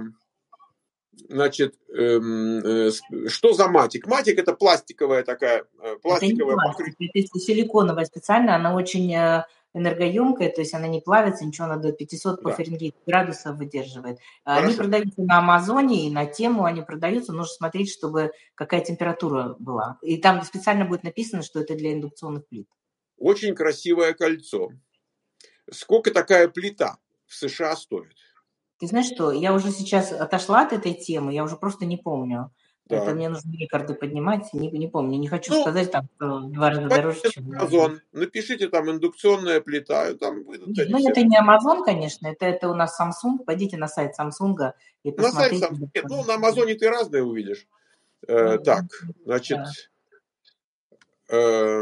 значит, эм, э, что за матик? Матик это пластиковая такая, пластиковая это покрытие. Это силиконовая специально, она очень энергоемкая, то есть она не плавится, ничего, она до пятисот по да. Фаренгейту градусов выдерживает. Хорошо. Они продаются на Амазоне, и на тему они продаются, нужно смотреть, чтобы какая температура была. И там специально будет написано, что это для индукционных плит. Очень красивое кольцо. Сколько такая плита в США стоит? Ты знаешь что, я уже сейчас отошла от этой темы, я уже просто не помню. Это Да. мне нужно рекорды поднимать, не, не помню, не хочу Ну, сказать там что в два раза дороже, пойдите чем на должно быть. Amazon, напишите там индукционная плита, и там выйдут Нет, они ну все. это не Amazon, конечно, это, это у нас Samsung. Пойдите на сайт Samsung и На сайт посмотрите. сам. Нет, ну на Амазоне ты разные увидишь. Э, Ну, так, значит, да, э,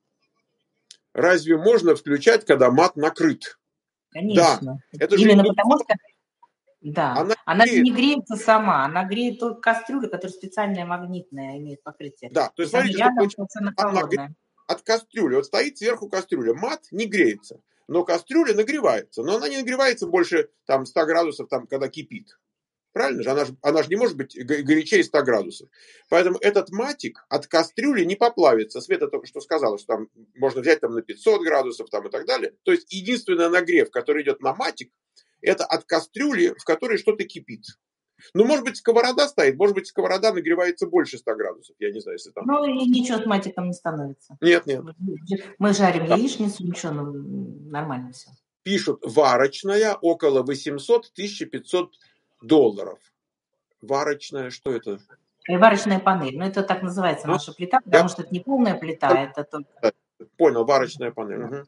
разве можно включать, когда мат накрыт? Да, конечно. это же Именно потому индукция, что, да, она она же греет. не греется сама, она греет только кастрюлю, которая специальная магнитная имеет покрытие. Да, то То есть есть она смотрите, что рядом, получается. получается, она Мат нагрет холодная. от кастрюли. Вот стоит сверху кастрюля. Мат не греется, но кастрюля нагревается. Но она не нагревается больше там ста градусов, там, когда кипит. Правильно же? Она же, она же не может быть горячее ста градусов. Поэтому этот матик от кастрюли не поплавится. Света только что сказала, что там можно взять там на пятьсот градусов там, и так далее. То есть единственный нагрев, который идет на матик, это от кастрюли, в которой что-то кипит. Ну, может быть, сковорода стоит, может быть, сковорода нагревается больше ста градусов. Я не знаю, если там... Ну и ничего с матиком не становится. Нет, нет. Мы жарим яичницу, ничего, ну, нормально все. Пишут, варочная около восемьсот - тысяча пятьсот долларов. Варочная, что это? И варочная панель. Ну, это так называется А? наша плита, Я потому что это не полная плита, это только... понял, варочная панель. Угу.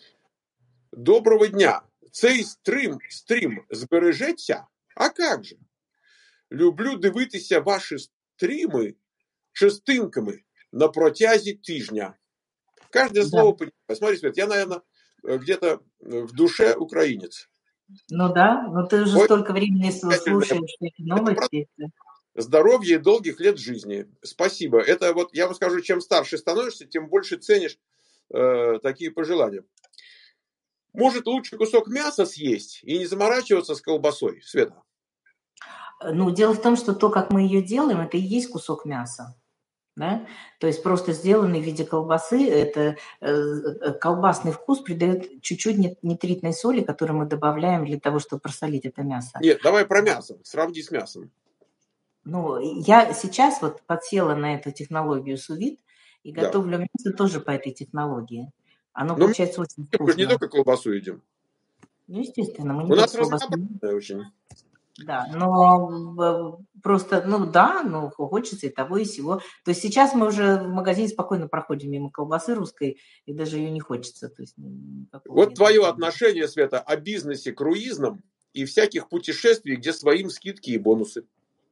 Доброго дня. Цей стрим, стрім збережеться? А как же? Люблю дивитися ваші стріми частинками на протязі тижня. Каждое Да. слово понимаю. Смотри, Свет, я, наверное, где-то в душе украинец. Ну да, но ты уже Ой, столько времени слушаешь эти это новости. здоровья и долгих лет жизни. Спасибо. Это вот, я вам скажу, чем старше становишься, тем больше ценишь э, такие пожелания. Может, лучше кусок мяса съесть и не заморачиваться с колбасой, Света? Ну, дело в том, что то, как мы ее делаем, это и есть кусок мяса. Да? То есть просто сделанный в виде колбасы, это э, колбасный вкус придает чуть-чуть нитритной соли, которую мы добавляем для того, чтобы просолить это мясо. Нет, давай про мясо, сравни с мясом. Ну, я сейчас вот подсела на эту технологию сous-vide и Да. готовлю мясо тоже по этой технологии. Оно Но получается очень мы вкусно. же не только колбасу едим. Ну, естественно, мы не У нас только колбасу. разнообразное очень. Да, но просто, ну да, ну хочется и того, и сего. То есть сейчас мы уже в магазине спокойно проходим мимо колбасы русской, и даже ее не хочется. То есть вот нет твое никакого. отношение, Света, о бизнесе круизном и всяких путешествий, где своим скидки и бонусы.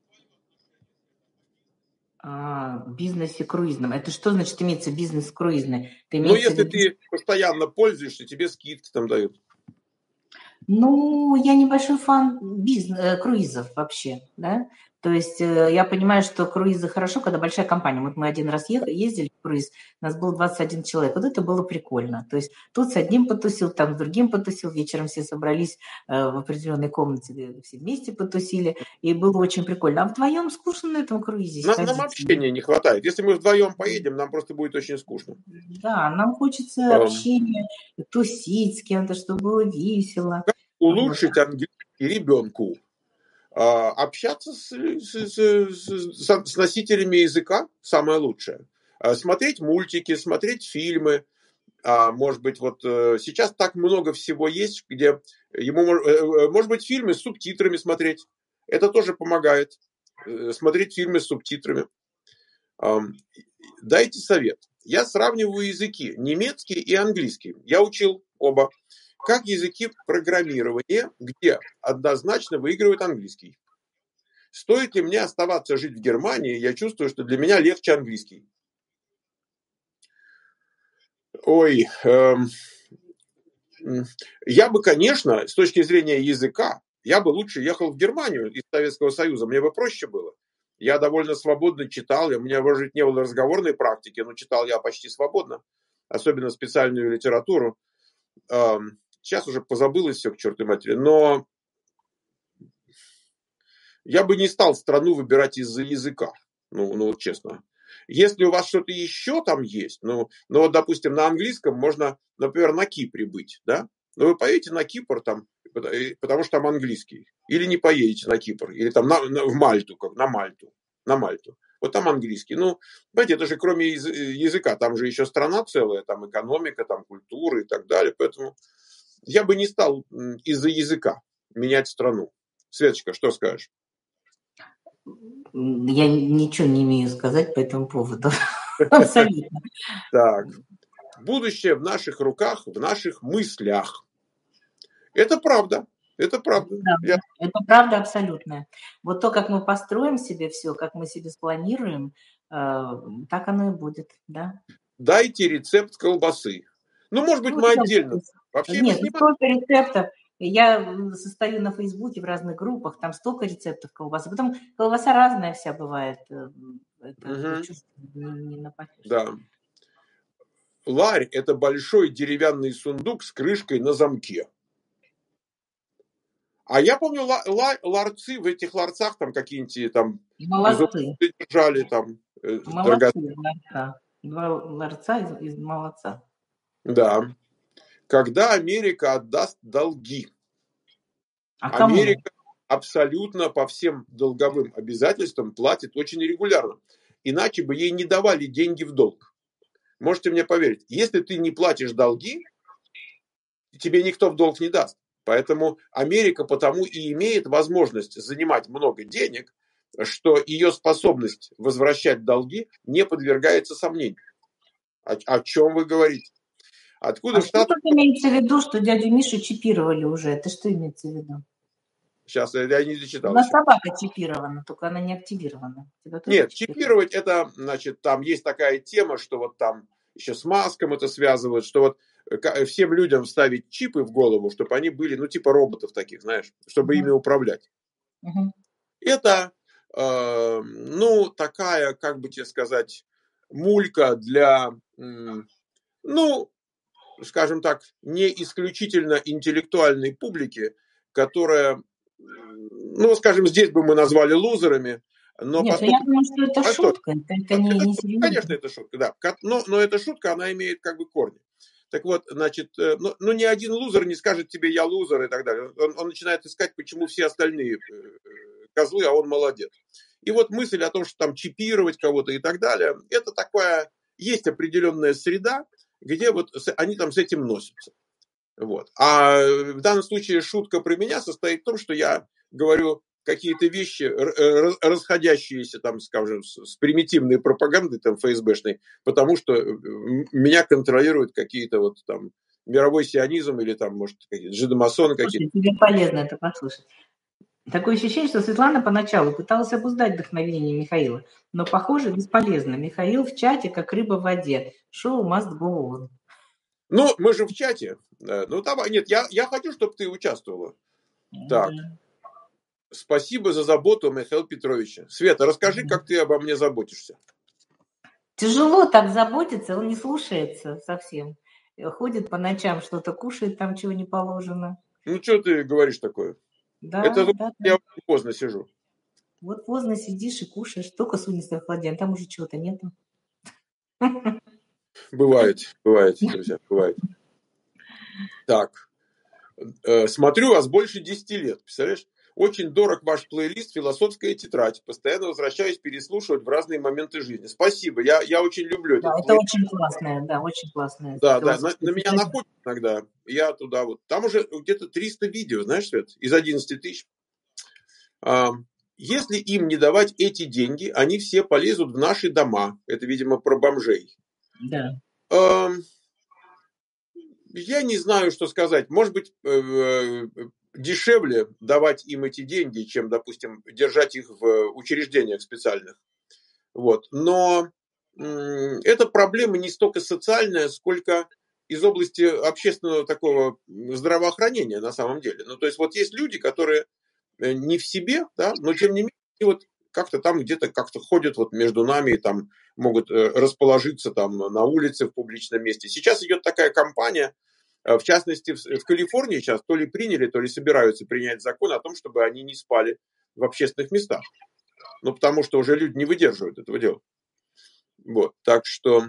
А, бизнесе круизном. Это что значит имеется бизнес круизный? Ты Ну, имеется если в виду... ты постоянно пользуешься, тебе скидки там дают. Ну, я небольшой фан бизнес, круизов вообще, да. То есть я понимаю, что круизы хорошо, когда большая компания. Вот мы один раз ехали, ездили в круиз, у нас было двадцать один человек. Вот это было прикольно. То есть тут с одним потусил, там с другим потусил, вечером все собрались в определенной комнате, все вместе потусили, и было очень прикольно. А вдвоем скучно на этом круизе Нам, ходить. нам общения не хватает. Если мы вдвоем поедем, нам просто будет очень скучно. Да, нам хочется Um, общения, тусить с кем-то, чтобы было весело. Как улучшить английский ребенку? А, общаться с, с, с, с носителями языка самое лучшее. А, смотреть мультики, смотреть фильмы. А, может быть, вот сейчас так много всего есть, где ему, может быть, фильмы с субтитрами смотреть. Это тоже помогает. Смотреть фильмы с субтитрами. Дайте совет. Я сравниваю языки, немецкий и английский. Я учил оба. Как языки программирования, где однозначно выигрывает английский. Стоит ли мне оставаться жить в Германии, я чувствую, что для меня легче английский. Ой, эм, я бы, конечно, с точки зрения языка, я бы лучше ехал в Германию из Советского Союза, мне бы проще было. Я довольно свободно читал, у меня, может быть, не было разговорной практики, но читал я почти свободно, особенно специальную литературу. Эм, сейчас уже позабылось все к чертовой матери, но я бы не стал страну выбирать из-за языка, ну, ну вот честно. Если у вас что-то еще там есть, ну, ну вот, допустим, на английском можно, например, на Кипре быть, да? Но вы поедете на Кипр там, потому что там английский. Или не поедете на Кипр, или там на, на, в Мальту, как на Мальту, на Мальту. Вот там английский. Ну, понимаете, это же кроме языка, там же еще страна целая, там экономика, там культура и так далее. Поэтому я бы не стал из-за языка менять страну. Светочка, что скажешь? Я ничего не имею сказать по этому поводу. Абсолютно. Так. Будущее в наших руках, в наших мыслях. Это правда. Это правда. Да, Я... Это правда абсолютная. Вот то, как мы построим себе все, как мы себе спланируем, так оно и будет, да. Дайте рецепт колбасы. Ну, может быть, Ну, мы да, отдельно. Вообще Нет, мы столько рецептов. Я состою на Фейсбуке в разных группах, там столько рецептов колбасы. Потом колбаса разная вся бывает. Это угу. не, не напасешься. Да. Ларь – это большой деревянный сундук с крышкой на замке. А я помню, ла- ларцы, в этих ларцах там какие-нибудь там Молодцы. держали там. Молодцы, ларца. Два ларца из, из молодца. Да. Когда Америка отдаст долги. А кому? Америка абсолютно по всем долговым обязательствам платит очень регулярно. Иначе бы ей не давали деньги в долг. Можете мне поверить, если ты не платишь долги, тебе никто в долг не даст. Поэтому Америка потому и имеет возможность занимать много денег, что ее способность возвращать долги не подвергается сомнению. О, о чем вы говорите? Откуда а в Штатах... что тут имеется в виду, что дядю Мишу чипировали уже? Это что имеется в виду? Сейчас я не зачитал. У нас собака чипирована, только она не активирована. Нет, чипировать это, значит, там есть такая тема, что вот там еще с Маском это связывают, что вот всем людям ставить чипы в голову, чтобы они были, ну, типа роботов таких, знаешь, чтобы uh-huh. ими управлять. Uh-huh. Это, э, ну, такая, как бы тебе сказать, мулька для, э, ну, скажем так, не исключительно интеллектуальной публики, которая, ну, скажем, здесь бы мы назвали лузерами. Но Нет, поскольку... я думаю, что это а шутка, это, это не, не серьезно. Конечно, это шутка, да. Но, но эта шутка, она имеет как бы корни. Так вот, значит, ну, ну ни один лузер не скажет тебе «я лузер» и так далее. Он, он начинает искать, почему все остальные козлы, а он молодец. И вот мысль о том, что там чипировать кого-то и так далее, это такая, есть определенная среда, где вот они там с этим носятся. Вот. А в данном случае шутка про меня состоит в том, что я говорю какие-то вещи, расходящиеся, там, скажем, с примитивной пропагандой там, ФСБшной, потому что меня контролируют какие-то вот там мировой сионизм или там, может, какие-то жидомасоны какие-то. Тебе полезно это послушать. Такое ощущение, что Светлана поначалу пыталась обуздать вдохновение Михаила, но, похоже, бесполезно. Михаил в чате, как рыба в воде. Шоу must go on. Ну, мы же в чате. Ну, там, нет, я, я хочу, чтобы ты участвовала. Mm-hmm. Так. Спасибо за заботу, Михаил Петрович. Света, расскажи, mm-hmm. как ты обо мне заботишься. Тяжело так заботиться, он не слушается совсем. Ходит по ночам, что-то кушает, там чего не положено. Ну, что ты говоришь такое? Да, Это да, я да. поздно сижу. Вот поздно сидишь и кушаешь, только сунешься в холодильник, там уже чего-то нету. Бывает, бывает, друзья, бывает. Так, смотрю вас больше десяти лет, представляешь? Очень дорог ваш плейлист «Философская тетрадь». Постоянно возвращаюсь переслушивать в разные моменты жизни. Спасибо, я, я очень люблю да, этот это плейлист. Очень классное, да, очень классное. Да, да, на, на меня находят иногда. Я туда вот. Там уже где-то триста видео, знаешь, Свет, из одиннадцати тысяч. А, если им не давать эти деньги, они все полезут в наши дома. Это, видимо, про бомжей. Да. А, я не знаю, что сказать. Может быть, дешевле давать им эти деньги, чем, допустим, держать их в учреждениях специальных. Вот. Но эта проблема не столько социальная, сколько из области общественного такого здравоохранения на самом деле. Ну, то есть вот есть люди, которые не в себе, да, но тем не менее вот как-то там где-то как-то ходят вот между нами и там могут расположиться там на улице в публичном месте. Сейчас идет такая кампания, в частности, в Калифорнии сейчас то ли приняли, то ли собираются принять закон о том, чтобы они не спали в общественных местах. Ну, потому что уже люди не выдерживают этого дела. Вот, так что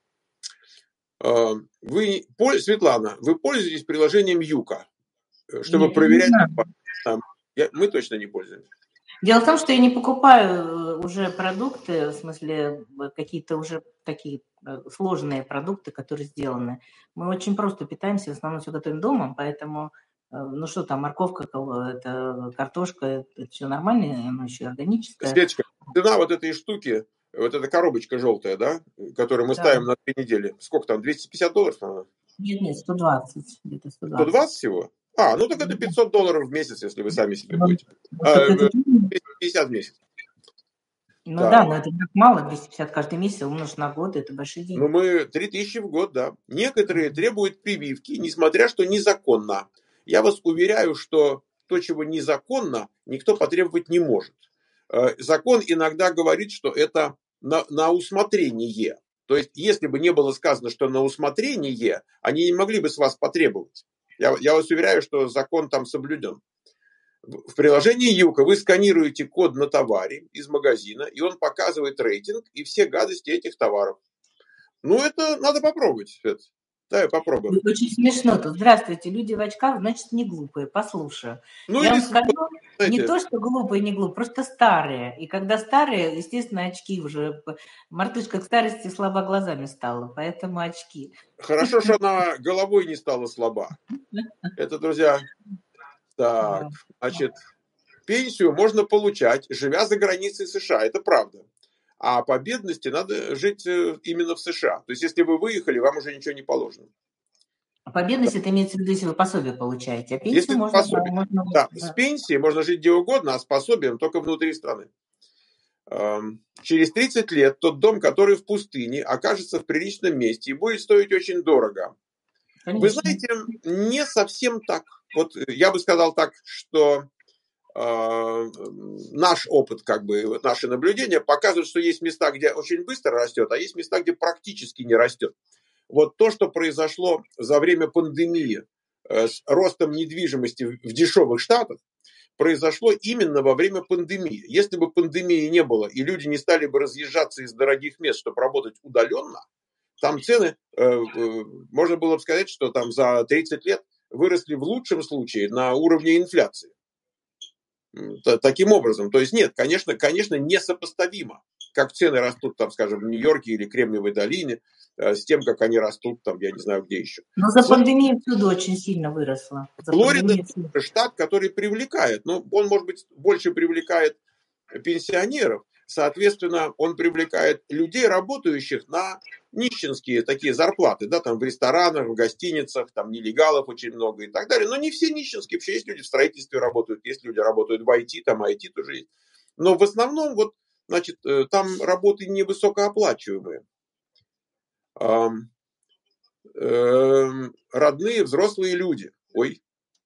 э, вы, Светлана, вы пользуетесь приложением Юка, чтобы Нет, проверять... Я, мы точно не пользуемся. Дело в том, что я не покупаю уже продукты, в смысле какие-то уже такие сложные продукты, которые сделаны. Мы очень просто питаемся, в основном все готовим дома, поэтому Ну что там, морковка, это картошка, это все нормально, оно еще органическое. Светочка, цена вот этой штуки, вот эта коробочка желтая, да, которую мы Да. ставим на две недели, сколько там, двести пятьдесят долларов? Наверное? Нет, нет, сто двадцать, где-то сто двадцать. сто двадцать всего? А, ну так это пятьсот долларов в месяц, если вы сами себе Ну, будете. вот А, это... двести пятьдесят в месяц. Ну Так. да, но это так мало, двести пятьдесят каждый месяц, умножить на год, это большие деньги. Ну мы три тысячи в год, да. Некоторые требуют прививки, несмотря что незаконно. Я вас уверяю, что то, чего незаконно, никто потребовать не может. Закон иногда говорит, что это на, на усмотрение. То есть, если бы не было сказано, что на усмотрение, они не могли бы с вас потребовать. Я, я вас уверяю, что закон там соблюден. В приложении Юка вы сканируете код на товаре из магазина, и он показывает рейтинг и все гадости этих товаров. Ну, это надо попробовать, Свет. Да, я попробую. Это очень смешно. Тут, здравствуйте, люди в очках, значит, не глупые. Послушаю. Ну, я или, вам скажу, знаете, не то, что глупые, не глупые, просто старые. И когда старые, естественно, очки уже... Мартышка к старости слаба глазами стала, поэтому очки. Хорошо, что она головой не стала слаба. Это, друзья... Так, значит, пенсию можно получать, живя за границей США, это правда. А по бедности надо жить именно в США. То есть, если вы выехали, вам уже ничего не положено. По бедности это имеется в виду, если вы пособие получаете. А пенсию если можно... Пособие, можно да, да. С пенсией можно жить где угодно, а с пособием только внутри страны. Через тридцать лет тот дом, который в пустыне, окажется в приличном месте и будет стоить очень дорого. Конечно. Вы знаете, не совсем так. Вот я бы сказал так, что э, наш опыт, как бы, наши наблюдения показывают, что есть места, где очень быстро растет, а есть места, где практически не растет. Вот то, что произошло за время пандемии э, с ростом недвижимости в, в дешевых штатах, произошло именно во время пандемии. Если бы пандемии не было, и люди не стали бы разъезжаться из дорогих мест, чтобы работать удаленно, там цены, э, э, можно было бы сказать, что там за тридцать лет выросли в лучшем случае на уровне инфляции. Таким образом, то есть нет, конечно, конечно, несопоставимо, как цены растут, там, скажем, в Нью-Йорке или Кремниевой долине, э, с тем, как они растут, там, я не знаю, где еще. Но за пандемию всюду очень сильно выросло. За Флорида – штат, который привлекает, но он, может быть, больше привлекает пенсионеров, соответственно, он привлекает людей, работающих на нищенские такие зарплаты, да, там в ресторанах, в гостиницах, там нелегалов очень много и так далее, но не все нищенские, вообще есть люди в строительстве работают, есть люди работают в ай ти, там ай ти тоже есть, но в основном вот, значит, там работы невысокооплачиваемые. Родные, взрослые люди, ой,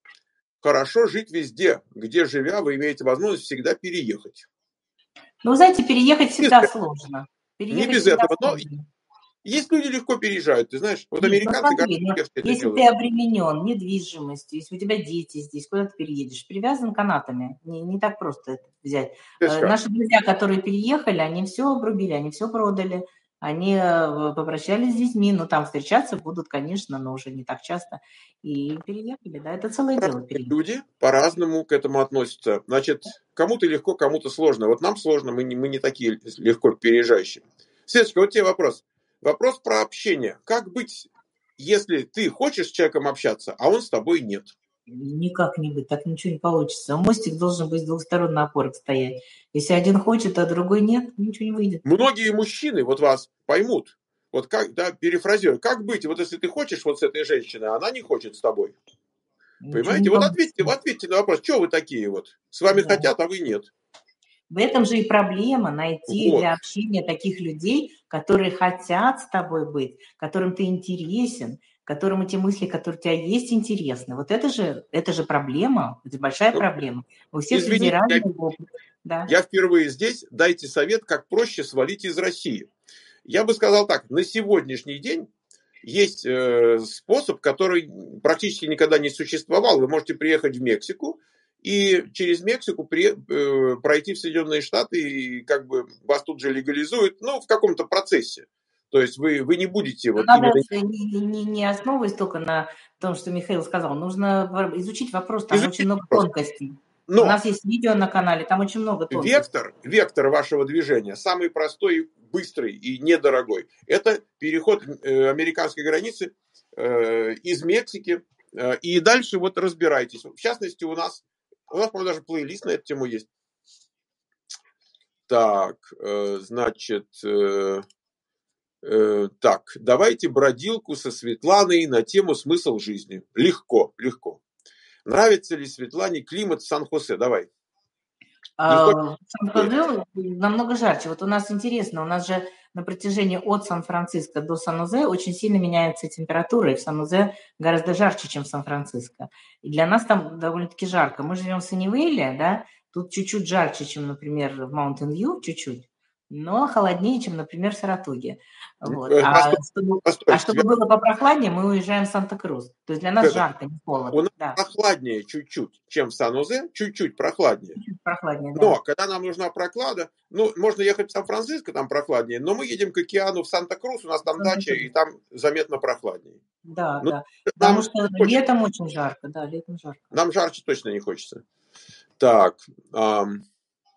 хорошо жить везде, где живя, вы имеете возможность всегда переехать. Ну, вы знаете, переехать всегда без сложно. Переехать не без этого, сложно. Но есть люди легко переезжают, ты знаешь, вот Нет, американцы смотри, как это если делают. ты обременен недвижимостью, если у тебя дети здесь, куда ты переедешь, привязан канатами, не, не так просто это взять. Э, наши друзья, которые переехали, они все обрубили, они все продали, они попрощались с детьми, ну там встречаться будут, конечно, но уже не так часто, и переехали, да, это целое дело. Переехать. Люди по-разному к этому относятся. Значит, кому-то легко, кому-то сложно. Вот нам сложно, мы не, мы не такие легко переезжающие. Светочка, вот тебе вопрос. Вопрос про общение. Как быть, если ты хочешь с человеком общаться, а он с тобой нет? Никак не быть, так ничего не получится. Мостик должен быть с двухсторон на опорах стоять. Если один хочет, а другой нет, ничего не выйдет. Многие мужчины вот вас поймут. Вот как, да, перефразирую, как быть, вот если ты хочешь вот с этой женщиной, а она не хочет с тобой? Ничего Понимаете? Вот ответьте, ответьте на вопрос, что вы такие вот? С вами да. хотят, а вы нет. В этом же и проблема найти вот. для общения таких людей, которые хотят с тобой быть, которым ты интересен, которым эти мысли, которые у тебя есть, интересны. Вот это же, это же проблема, это большая ну, проблема. У всех извините, людей разный я, опыт. Да. Я впервые здесь, дайте совет, как проще свалить из России. Я бы сказал так, на сегодняшний день есть э, способ, который практически никогда не существовал. Вы можете приехать в Мексику и через Мексику при, э, пройти в Соединенные Штаты, и как бы вас тут же легализуют, ну, в каком-то процессе. То есть вы, вы не будете... Вот надо именно... не, не, не основываясь только на том, что Михаил сказал, нужно изучить вопрос, там изучить очень много вопрос. тонкостей. Но у нас есть видео на канале, там очень много тонкостей. Вектор, вектор вашего движения самый простой, быстрый и недорогой. Это переход э, американской границы э, из Мексики И дальше вот разбирайтесь. В частности, у нас, у нас, по-моему, даже плейлист на эту тему есть. Так, значит, так, давайте бродилку со Светланой на тему «Смысл жизни». Легко, легко. Нравится ли Светлане климат в Сан-Хосе? Давай. А, Сан-Хосе намного жарче. Вот у нас интересно, у нас же на протяжении от Сан-Франциско до Сан-Хосе очень сильно меняется температура, и в Сан-Хосе гораздо жарче, чем в Сан-Франциско. И для нас там довольно-таки жарко. Мы живем в Саннивейле, да, тут чуть-чуть жарче, чем, например, в Маунтин-Вью, чуть-чуть, но холоднее, чем, например, в Саратоге. Вот. А, постой, чтобы, постой, а чтобы тебя... было попрохладнее, мы уезжаем в Санта-Крус. То есть для нас это... жарко, не холодно. У нас да. прохладнее чуть-чуть, чем в Сан-Хосе, чуть-чуть прохладнее. Чуть-чуть прохладнее, но да. когда нам нужна прохлада, ну, можно ехать в Сан-Франциско, там прохладнее, но мы едем к океану в Санта-Крус, у нас там Санта-Крус. Дача, и там заметно прохладнее. Да, ну, да. Потому что точно... летом очень жарко, да, летом жарко. Нам жарче точно не хочется. Так, эм...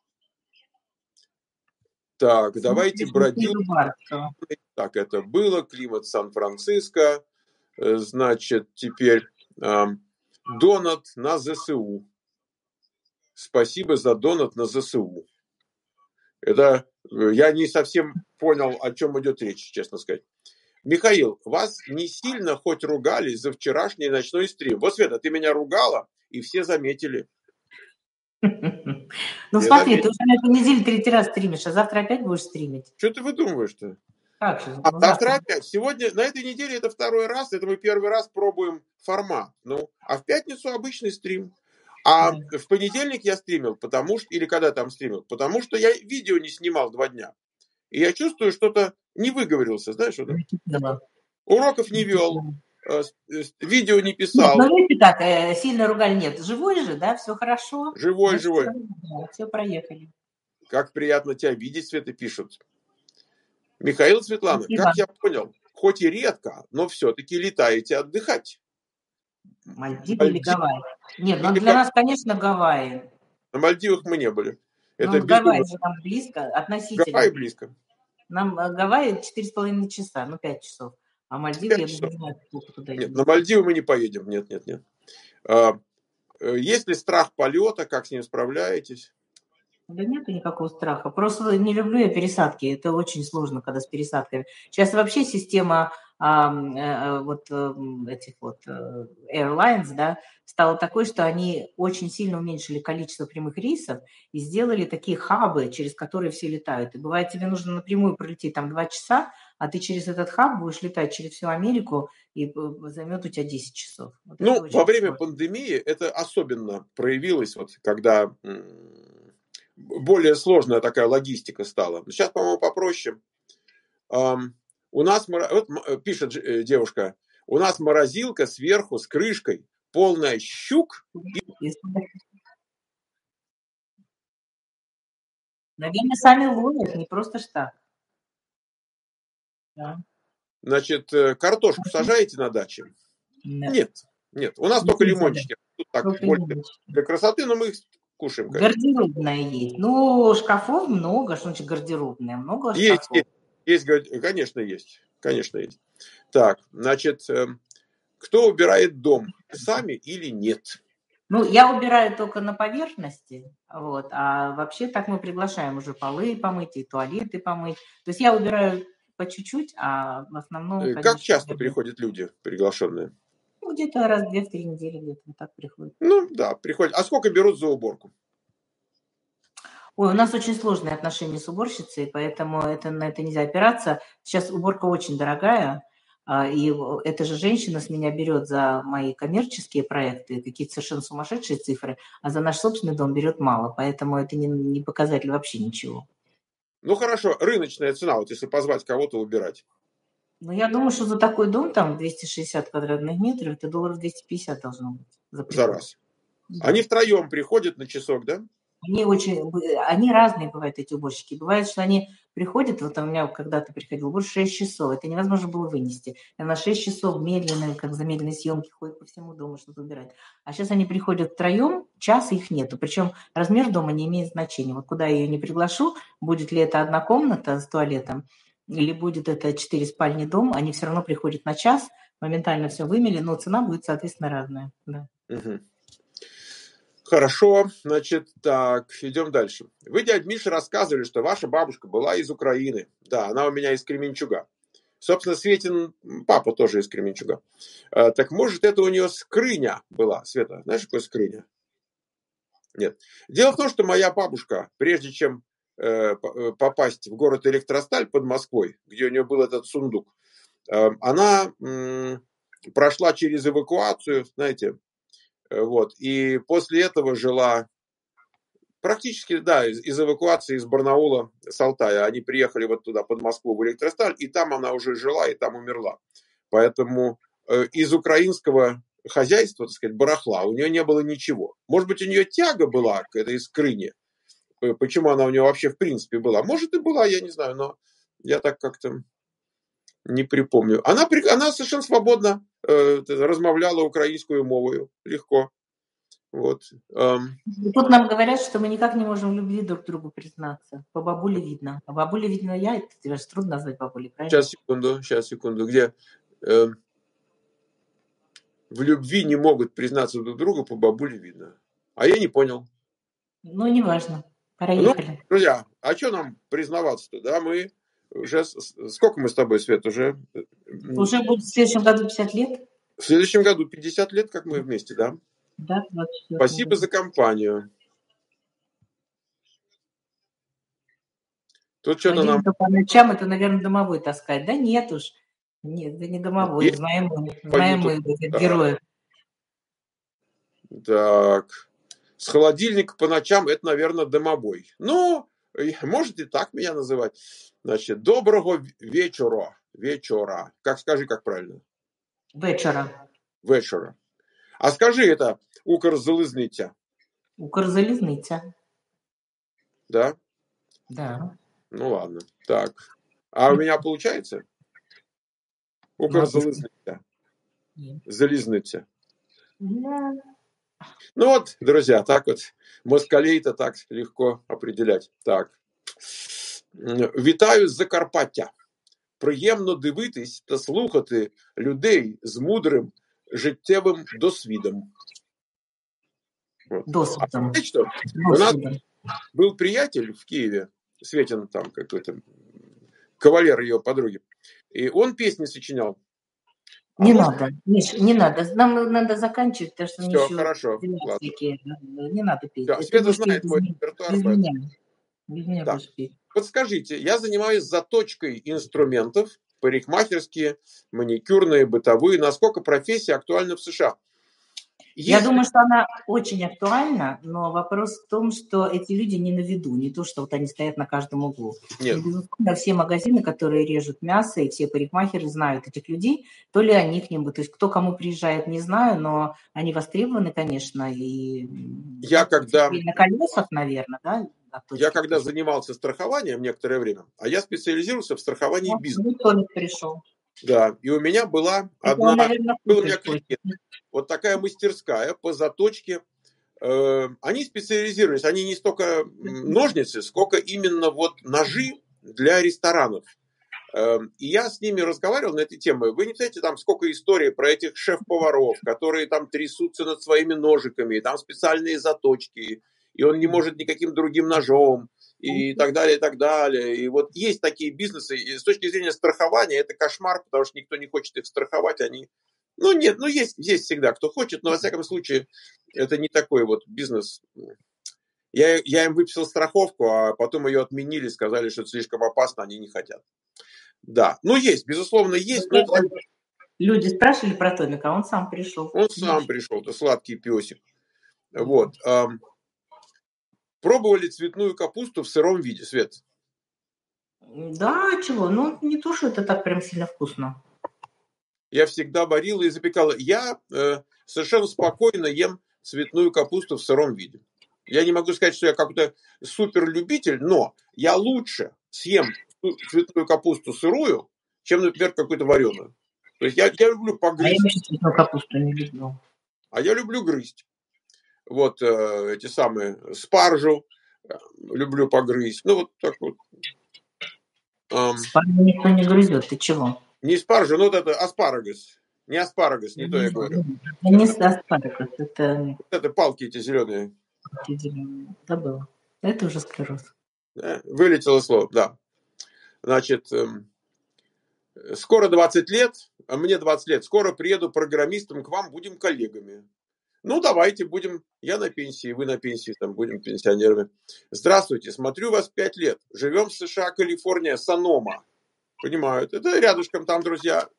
так, ну, давайте бродилку. Так, это было, климат Сан-Франциско, значит, теперь эм, донат на ЗСУ. Спасибо за донат на ЗСУ. Это я не совсем понял, о чем идет речь, честно сказать. Михаил, вас не сильно хоть ругали за вчерашний ночной стрим? Вот, Света, ты меня ругала, и все заметили. Ну смотри, ты уже на этой неделе третий раз стримишь, а завтра опять будешь стримить. Что ты выдумываешь-то? Как же? А завтра опять. Сегодня, на этой неделе это второй раз, это мы первый раз пробуем формат. Ну, а в пятницу обычный стрим. А да. В понедельник я стримил, потому что, или когда там стримил, потому что я видео не снимал два дня. И я чувствую, что-то не выговорился, знаешь, вот. Да. Уроков не вел, видео не писал. Нет, ну видите как, сильно ругали, нет. Живой же, да, все хорошо. Живой, ну, живой. Все, да, все проехали. Как приятно тебя видеть, Света, пишут. Михаил, Светлана, Спасибо. Как я понял, хоть и редко, но все-таки летаете отдыхать. Мальдивы Мальдив... или Гавайи? Нет, ну для нас, конечно, Гавайи. На Мальдивах мы не были. Это ну, Гавайи же там близко, относительно. Гавайи близко. Нам Гавайи четыре с половиной часа, ну пять часов. А Мальдивы, я не знаю, сколько туда Нет, на Мальдивы мы не поедем, нет, нет, нет. А, есть ли страх полета, как с ним справляетесь? Да нет никакого страха. Просто не люблю я пересадки. Это очень сложно, когда с пересадками. Сейчас вообще система а, а, вот этих вот airlines, да, стала такой, что они очень сильно уменьшили количество прямых рейсов и сделали такие хабы, через которые все летают. И бывает, тебе нужно напрямую пролететь там два часа, а ты через этот хаб будешь летать через всю Америку, и займет у тебя десять часов. Вот ну, во время сложно. Пандемии это особенно проявилось, вот когда более сложная такая логистика стала. Сейчас, по-моему, попроще. У нас, вот пишет девушка, у нас морозилка сверху с крышкой, полная щук. И... Наверное, сами ловят, не просто что. Да. Значит, картошку сажаете на даче? Нет. Нет, нет. У нас не только лимончики. Тут так больше для красоты, но мы их кушаем. Конечно. Гардеробная есть. Ну, шкафов много, что значит гардеробная? Много есть, шкафов? Есть, есть, конечно, есть. Конечно, есть. Так, значит, кто убирает дом? Сами или нет? Ну, я убираю только на поверхности, вот, а вообще так мы приглашаем уже полы помыть и туалеты помыть. То есть я убираю по чуть-чуть, а в основном... Конечно, как часто убираю. Приходят люди приглашенные? Ну, где-то раз в две-три недели где-то вот так приходят. Ну, да, приходят. А сколько берут за уборку? Ой, у нас очень сложные отношения с уборщицей, поэтому это, на это нельзя опираться. Сейчас уборка очень дорогая, и эта же женщина с меня берет за мои коммерческие проекты какие-то совершенно сумасшедшие цифры, а за наш собственный дом берет мало, поэтому это не, не показатель вообще ничего. Ну хорошо, рыночная цена, вот если позвать кого-то убирать. Ну я думаю, что за такой дом, там двести шестьдесят квадратных метров, это долларов двести пятьдесят должно быть. За, за раз. Да. Они втроем приходят на часок, да? Они очень, они разные бывают, эти уборщики. Бывает, что они приходят, вот у меня когда-то приходил больше шесть часов, это невозможно было вынести. И на шесть часов медленно, как замедленной съемки, ходят по всему дому, что-то убирать. А сейчас они приходят втроем, час их нету. Причем размер дома не имеет значения. Вот куда я ее не приглашу, будет ли это одна комната с туалетом, или будет это четыре спальни дом, они все равно приходят на час, моментально все вымели, но цена будет, соответственно, разная. Да. Угу. Хорошо, значит, так, идем дальше. Вы, дядя Миша, рассказывали, что ваша бабушка была из Украины. Да, она у меня из Кременчуга. Собственно, Светин папа тоже из Кременчуга. А, так может, это у нее скрыня была? Света, знаешь, что такое скрыня? Нет. Дело в том, что моя бабушка, прежде чем э, попасть в город Электросталь под Москвой, где у нее был этот сундук, э, она м, прошла через эвакуацию, знаете, вот, и после этого жила практически, да, из, из эвакуации из Барнаула, с Алтая. Они приехали вот туда, под Москву, в Электросталь, и там она уже жила, и там умерла. Поэтому э, из украинского хозяйства, так сказать, барахла, у нее не было ничего. Может быть, у нее тяга была к этой скрыне. Почему она у нее вообще в принципе была? Может, и была, я не знаю, но я так как-то не припомню. Она, она совершенно свободно э, размовляла украинскую мовою, легко. Вот. Тут нам говорят, что мы никак не можем в любви друг другу признаться. По бабуле видно. А бабуле видно я, это тебе же трудно назвать бабулей, правильно? Сейчас, секунду, сейчас, секунду. Где э, в любви не могут признаться друг другу, по бабуле видно. А я не понял. Ну, неважно. Проехали. Ну, друзья, а что нам признаваться-то? Да, мы уже... Сколько мы с тобой, Свет, уже? Уже будет в следующем году пятьдесят лет? В следующем году пятьдесят лет, как мы вместе, да? Да, двадцать четыре. Спасибо за компанию. Тут что-то нам... По ночам это, наверное, домовой таскать. Да нет уж. Нет, это не домовой. Есть? Знаем мы, знаем мы героев. Так. С холодильника по ночам это, наверное, домовой. Ну, можете так меня называть. Значит, доброго вечера. Вечера. Как скажи, как правильно? Вечера. Вечера. А скажи это Укрзалізниця. Укрзалізниця. Да? Да. Ну ладно. Так. А у меня получается? Укрзалізниця. Залізниця. Да. Ну вот, друзья, так вот москалей-то так легко определять. Так. Вітаю з Закарпаття. Приємно дивитись та слухати людей з мудрим життєвим досвідом. Досвідом. А знаете что? У нас был приятель в Киеве, Светин там какой-то, кавалер ее подруги, и он песни сочинял. А не может... надо, Миш, не надо. Нам надо заканчивать, потому что Все, еще хорошо, всякие. Не надо петь. Все, Света знает мой репертуар. Без меня. Без меня да. будешь петь. Подскажите, я занимаюсь заточкой инструментов, парикмахерские, маникюрные, бытовые. Насколько профессия актуальна в США? Если... Я думаю, что она очень актуальна, но вопрос в том, что эти люди не на виду, не то, что вот они стоят на каждом углу. Нет. И, безусловно, все магазины, которые режут мясо, и все парикмахеры знают этих людей, то ли они к ним, то есть кто кому приезжает, не знаю, но они востребованы, конечно, и я когда... на колесах, наверное, да? Я когда занимался страхованием некоторое время, а я специализировался в страховании вот, бизнеса. Толик пришел. Да, и у меня была это одна, он, наверное, был у меня клиент, вот такая мастерская по заточке. Э, они специализировались, они не столько ножницы, сколько именно вот ножи для ресторанов. Э, и я с ними разговаривал на этой теме. Вы не знаете, там сколько историй про этих шеф-поваров, которые там трясутся над своими ножиками, там специальные заточки, и он не может никаким другим ножом, и так далее, и так далее. И вот есть такие бизнесы, и с точки зрения страхования это кошмар, потому что никто не хочет их страховать, они... Ну, нет, ну, есть, есть всегда кто хочет, но, во всяком случае, это не такой вот бизнес. Я, я им выписал страховку, а потом ее отменили, сказали, что это слишком опасно, они не хотят. Да, ну, есть, безусловно, есть. Но это... Люди спрашивали про Томика, он сам пришел. Он сам пришел, это сладкий песик. Вот. Пробовали цветную капусту в сыром виде, Свет? Да, чего? Ну, не то, что это так прям сильно вкусно. Я всегда варила и запекала. Я э, совершенно спокойно ем цветную капусту в сыром виде. Я не могу сказать, что я какой-то суперлюбитель, но я лучше съем цветную капусту сырую, чем, например, какую-то вареную. То есть я, я люблю погрызть. А я цветную капусту не люблю. А я люблю грызть. Вот э, эти самые спаржу э, люблю погрызть. Ну, вот так вот. Эм, спаржу никто не грызет, ты чего? Не спаржу, но вот это аспарагус. Не аспарагус, не то я говорю. Не аспарагус, это... Вот это палки эти зеленые. Эти зеленые, забыла. Это уже склероз. Да? Вылетело слово, да. Значит, эм, скоро двадцать лет, а мне двадцать лет, скоро приеду программистом к вам, будем коллегами. Ну, давайте будем, я на пенсии, вы на пенсии, там будем пенсионерами. Здравствуйте, смотрю вас пять лет, живем в США, Калифорния, Санома. Понимают, это рядышком там, друзья,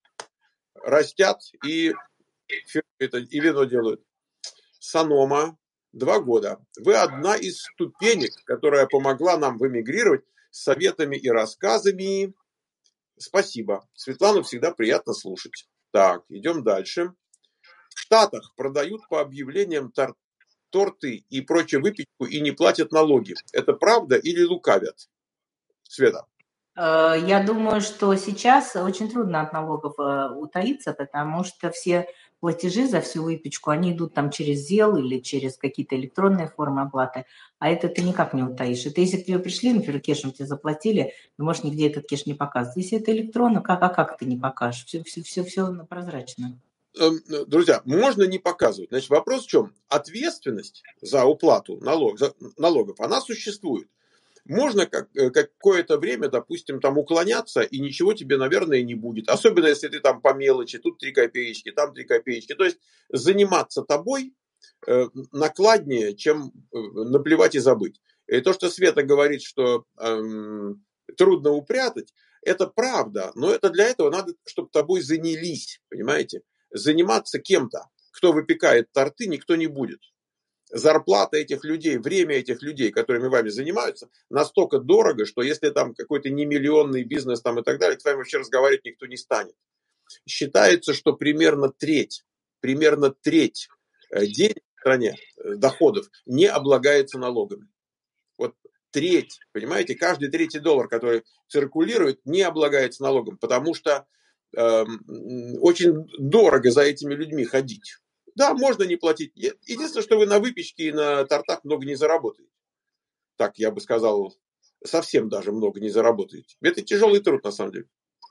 растят и, это, и вино делают. Санома, два года. Вы одна из ступенек, которая помогла нам вымигрировать с советами и рассказами. Спасибо. Светлану всегда приятно слушать. Так, идем дальше. В Штатах продают по объявлениям тор- торты и прочую выпечку и не платят налоги. Это правда или лукавят? Света. Я думаю, что сейчас очень трудно от налогов утаиться, потому что все платежи за всю выпечку, они идут там через ЗЕЛ или через какие-то электронные формы оплаты, а это ты никак не утаишь. Это если к тебе пришли, например, кешем тебе заплатили, ты можешь нигде этот кеш не показывать. Если это электронно, как, а как ты не покажешь? Все, все, все, все прозрачно. Друзья, можно не показывать. Значит, вопрос в чем? Ответственность за уплату налог, за, налогов, она существует. Можно как, какое-то время, допустим, там уклоняться, и ничего тебе, наверное, не будет. Особенно, если ты там по мелочи, тут три копеечки, там три копеечки. То есть заниматься тобой э, накладнее, чем э, наплевать и забыть. И то, что Света говорит, что э, трудно упрятать, это правда. Но это для этого надо, чтобы тобой занялись, понимаете? Заниматься кем-то, кто выпекает торты, никто не будет. Зарплата этих людей, время этих людей, которыми вами занимаются, настолько дорого, что если там какой-то немиллионный бизнес там и так далее, с вами вообще разговаривать никто не станет. Считается, что примерно треть, примерно треть денег в стране, доходов, не облагается налогами. Вот треть, понимаете, каждый третий доллар, который циркулирует, не облагается налогом, потому что э, очень дорого за этими людьми ходить. Да, можно не платить. Единственное, что вы на выпечке и на тортах много не заработаете. Так, я бы сказал, совсем даже много не заработаете. Это тяжелый труд, на самом деле.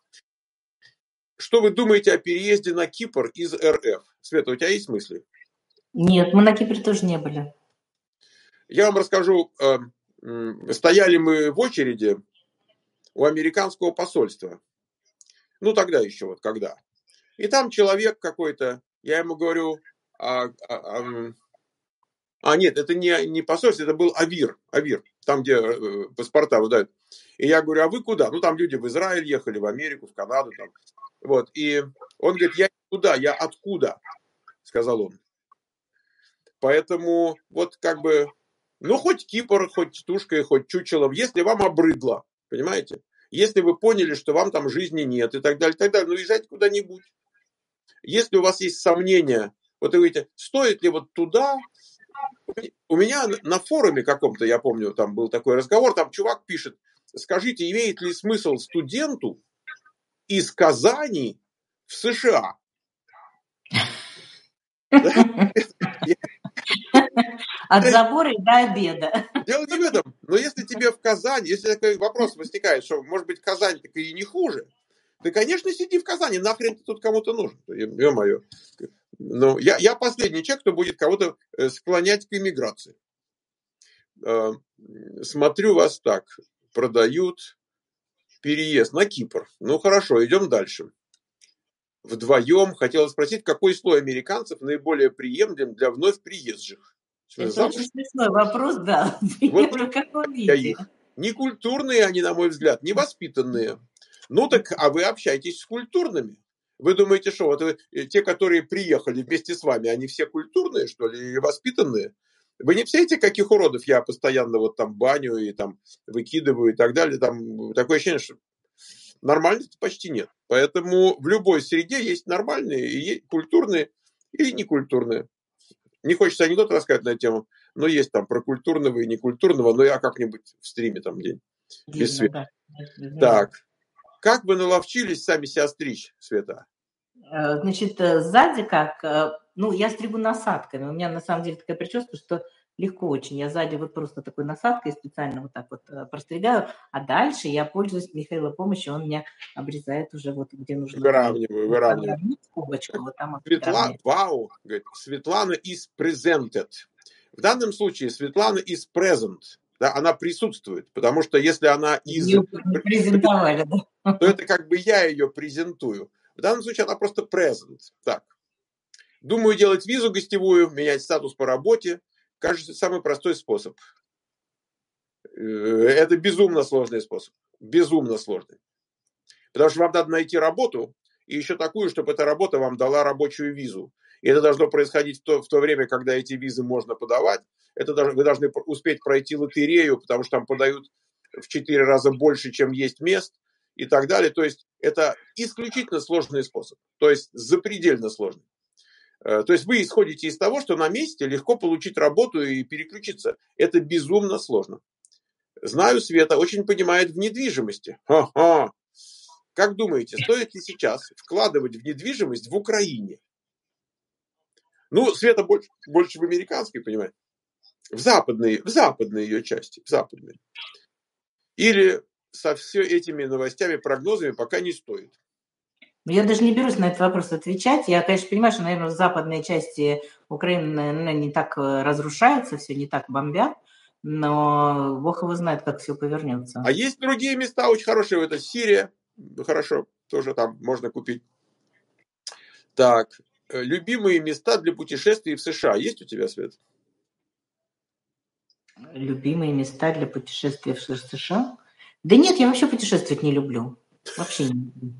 Что вы думаете о переезде на Кипр из эр эф? Света, у тебя есть мысли? Нет, мы на Кипре тоже не были. Я вам расскажу. Стояли мы в очереди у американского посольства. Ну, тогда еще вот когда. И там человек какой-то, я ему говорю, а, а, а, а нет, это не, не посольство, это был Авир, Авир, там, где э, паспорта выдают. И я говорю, а вы куда? Ну, там люди в Израиль ехали, в Америку, в Канаду. Там. Вот. И он говорит, я куда, я откуда, сказал он. Поэтому вот как бы, ну, хоть Кипр, хоть Тушкой, хоть Чучелом, если вам обрыдло, понимаете? Если вы поняли, что вам там жизни нет и так далее, и так далее, ну, езжайте куда-нибудь. Если у вас есть сомнения, вот вы говорите, стоит ли вот туда... У меня на форуме каком-то, я помню, там был такой разговор, там чувак пишет, скажите, имеет ли смысл студенту из Казани в США? От забора и до обеда. Дело не в этом. Но если тебе в Казани, если такой вопрос возникает, что, может быть, Казань так и не хуже, ты, конечно, сиди в Казани, нахрен ты тут кому-то нужен. Ё-моё. Ну, я, я последний человек, кто будет кого-то склонять к иммиграции. Смотрю вас так. Продают переезд на Кипр. Ну, хорошо, идем дальше. Вдвоем хотела спросить, какой слой американцев наиболее приемлем для вновь приезжих? Это Замуж? очень смешной вопрос, да. Вот В каком я виде? их. Некультурные они, на мой взгляд, невоспитанные. Ну так, а вы общаетесь с культурными. Вы думаете, что вот вы, те, которые приехали вместе с вами, они все культурные, что ли, и воспитанные? Вы не все эти, каких уродов я постоянно вот там баню и там выкидываю и так далее. Там такое ощущение, что нормальных почти нет. Поэтому в любой среде есть нормальные, и культурные, и некультурные. Не хочется анекдот рассказать на эту тему, но есть там про культурного и некультурного, но я как-нибудь в стриме там день. Без света. Да. Так. Как вы наловчились сами себя стричь, Света? Значит, сзади как... Ну, я стригу насадками. У меня, на самом деле, такая прическа, что легко очень. Я сзади вот просто такой насадкой специально вот так вот простригаю, а дальше я пользуюсь Михаилом помощью, он меня обрезает уже вот где нужно. Выравниваю, выравниваю. Скобочку, вот там Светла... Вау, говорит, Светлана is presented. В данном случае Светлана is present. Да, она присутствует, потому что если она из... Ее презентовали, да. То это как бы я ее презентую. В данном случае она просто present. Так. Думаю делать визу гостевую, менять статус по работе. Кажется, самый простой способ. Это безумно сложный способ. Безумно сложный. Потому что вам надо найти работу, и еще такую, чтобы эта работа вам дала рабочую визу. И это должно происходить в то, в то время, когда эти визы можно подавать. Это даже, вы должны успеть пройти лотерею, потому что там подают в четыре раза больше, чем есть мест и так далее. То есть это исключительно сложный способ. То есть запредельно сложный. То есть вы исходите из того, что на месте легко получить работу и переключиться. Это безумно сложно. Знаю, Света очень понимает в недвижимости. Ха-ха. Как думаете, стоит ли сейчас вкладывать в недвижимость в Украине? Ну, Света больше, больше в американской, понимаете? В западной, в западной ее части. В западной. Или со все этими новостями, прогнозами пока не стоит. Я даже не берусь на этот вопрос отвечать. Я, конечно, понимаю, что, наверное, в западной части Украины, наверное, не так разрушается, все не так бомбят, но Бог его знает, как все повернется. А есть другие места очень хорошие. Это Сирия. Хорошо, тоже там можно купить. Так, любимые места для путешествий в США. Есть у тебя, Свет? Любимые места для путешествия в США? Да нет, я вообще путешествовать не люблю. Вообще не люблю.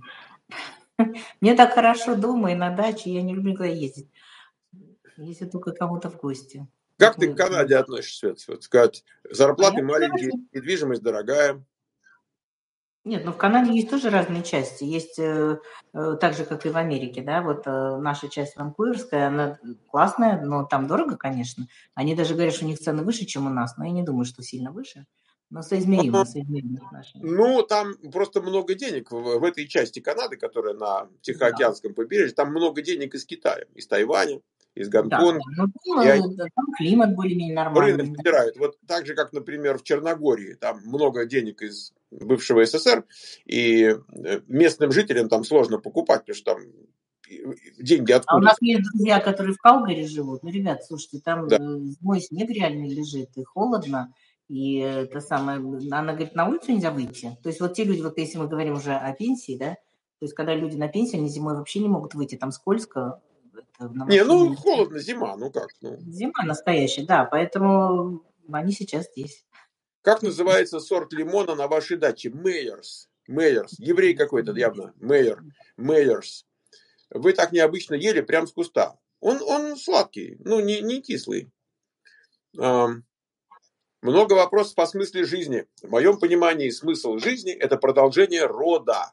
Мне так хорошо дома и на даче, я не люблю никуда ездить. Если только кому-то в гости. Как ты к Канаде относишься, Свет? Вот сказать, зарплаты маленькие, недвижимость дорогая. Нет, ну в Канаде есть тоже разные части. Есть э, э, так же, как и в Америке, да, вот э, наша часть ванкуверская, она классная, но там дорого, конечно. Они даже говорят, что у них цены выше, чем у нас, но я не думаю, что сильно выше. Но соизмеримо, соизмеримо с нашими. Ну, там просто много денег в, в этой части Канады, которая на Тихоокеанском да. побережье, там много денег из Китая, из Тайваня, из Гонконга. Да, ну, и там, там климат более-менее нормальный. Рынок собирают. Вот так же, как, например, в Черногории, там много денег из бывшего СССР, и местным жителям там сложно покупать, потому что там деньги откуда. А у нас есть друзья, которые в Калгари живут. Ну, ребят, слушайте, там да. зимой снег реально лежит, и холодно, и это самое, она говорит, на улицу нельзя выйти. То есть вот те люди, вот если мы говорим уже о пенсии, да, то есть когда люди на пенсии, они зимой вообще не могут выйти, там скользко. Не, ну холодно, зима, ну как? Ну. Зима настоящая, да, поэтому они сейчас здесь. Как называется сорт лимона на вашей даче? Мейерс. Мейерс. Еврей какой-то явно. Мейер. Мейерс. Вы так необычно ели прямо с куста. Он, он сладкий, ну не, не кислый. Эм, много вопросов по смыслу жизни. В моем понимании смысл жизни – это продолжение рода.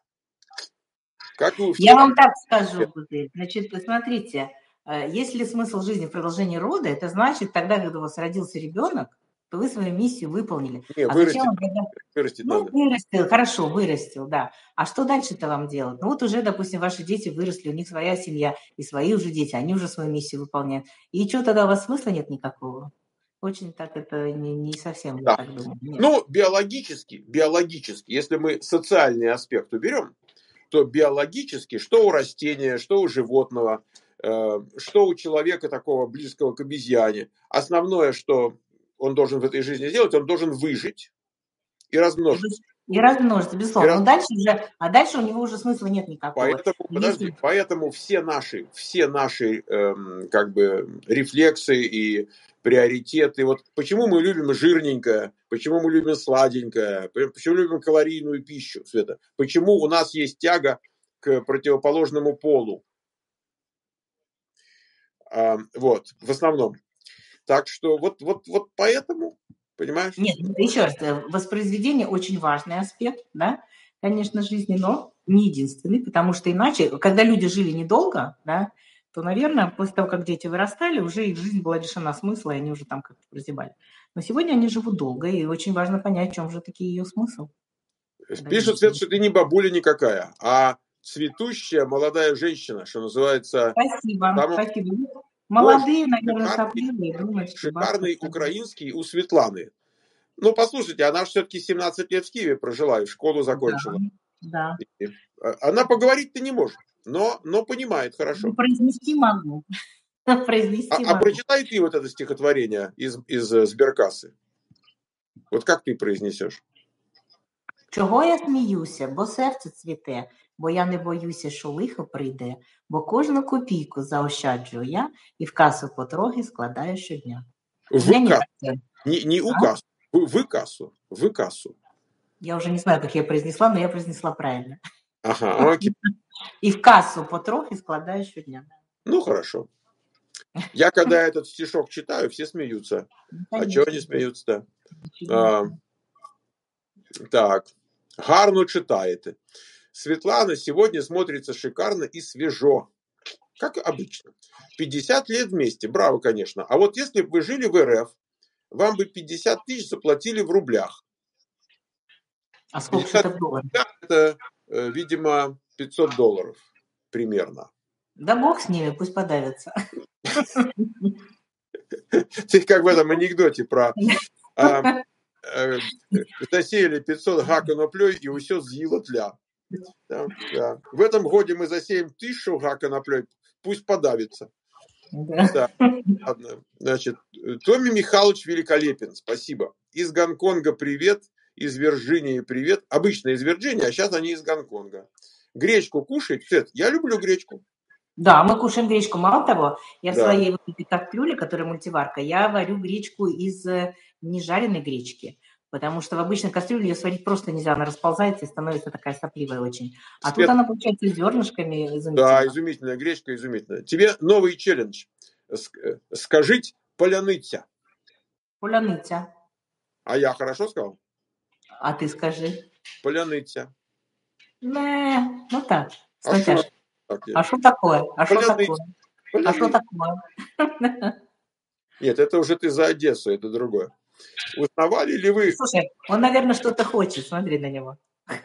Как вы Я вам так скажу, значит, посмотрите, если смысл жизни в продолжении рода, это значит, тогда, когда у вас родился ребенок, то вы свою миссию выполнили. Не, а вырастить, зачем, когда... вырастить ну, надо. вырастил, хорошо, вырастил, да. А что дальше-то вам делать? Ну, вот уже, допустим, ваши дети выросли, у них своя семья, и свои уже дети, они уже свою миссию выполняют. И что, тогда у вас смысла нет никакого? Очень так это не, не совсем, да. я так думаю. Нет. Ну, биологически, биологически, если мы социальный аспект уберем, то биологически, что у растения, что у животного, э, что у человека такого близкого к обезьяне, основное, что он должен в этой жизни сделать, он должен выжить и размножиться. И размножиться, безусловно. И раз... Но дальше уже, а дальше у него уже смысла нет никакого. Поэтому, подожди, Если... поэтому все наши, все наши эм, как бы рефлексы и приоритеты. Вот почему мы любим жирненькое, почему мы любим сладенькое, почему любим калорийную пищу, Света? Почему у нас есть тяга к противоположному полу? А, вот, в основном. Так что вот, вот, вот поэтому, понимаешь? Нет, еще раз, воспроизведение очень важный аспект, да, конечно, жизни, но не единственный, потому что иначе, когда люди жили недолго, да, то, наверное, после того, как дети вырастали, уже их жизнь была лишена смысла, и они уже там как-то прозябали. Но сегодня они живут долго, и очень важно понять, в чем же таки ее смысл. Пишут, Свет, что ты не бабуля никакая, а цветущая молодая женщина, что называется. Спасибо, самым, спасибо. Молодые, наверное, сопливые, думают, что шикарный украинский у Светланы. Ну, послушайте, она же все-таки семнадцать лет в Киеве прожила и школу закончила. Да. да. Она поговорить-то не может, но, но понимает хорошо. Ну, произнести могу. произнести а, могу. А прочитай ты вот это стихотворение из, из Сберкассы. Вот как ты произнесешь? Чого я сміюся, бо серце цвіте, бо я не боюся, що лихо прийде, бо кожну копійку заощаджую я і в касу потрохи складаю щодня. В кассу. Не, не у кассу, в, в кассу, в кассу. Я уже не знаю, как я произнесла, но я произнесла правильно. Ага, окей. И в кассу потрохи складаю щодня. Ну, хорошо. Я когда этот стишок читаю, все смеются. А чего они смеются-то? А, так. Гарно читаете. Светлана сегодня смотрится шикарно и свежо. Как обычно. пятьдесят лет вместе. Браво, конечно. А вот если бы вы жили в эр эф, вам бы пятьдесят тысяч заплатили в рублях. А сколько это долларов? Это, видимо, пятьсот долларов примерно. Да бог с ними, пусть подавятся. Ты как в этом анекдоте про... А, а, засеяли пятьсот га коноплей и все съело тля. Да, да. В этом годе мы засеем тысячу га коноплей, пусть подавится. Да. Да. Ладно. Значит, Томми Михайлович великолепен, спасибо. Из Гонконга привет, из Вирджинии привет. Обычно из Вирджинии, а сейчас они из Гонконга. Гречку кушать? Цвет, я люблю гречку. Да, мы кушаем гречку. Мало того, я да. в своей вот кастрюле, которая мультиварка, я варю гречку из нежареной гречки. Потому что в обычной кастрюле ее сварить просто нельзя, она расползается и становится такая сопливая очень. А Свет... тут она получается зернышками изумительная. Да, изумительная гречка, изумительная. Тебе новый челлендж. Скажите поляныця. Поляныця. А я хорошо сказал? А ты скажи. Поляныця. Не, ну так. А что? А что такое? А что такое? А что такое? Нет, это уже ты за Одессу, это другое. Узнавали ли вы... Слушай, он, наверное, что-то хочет, смотри на него.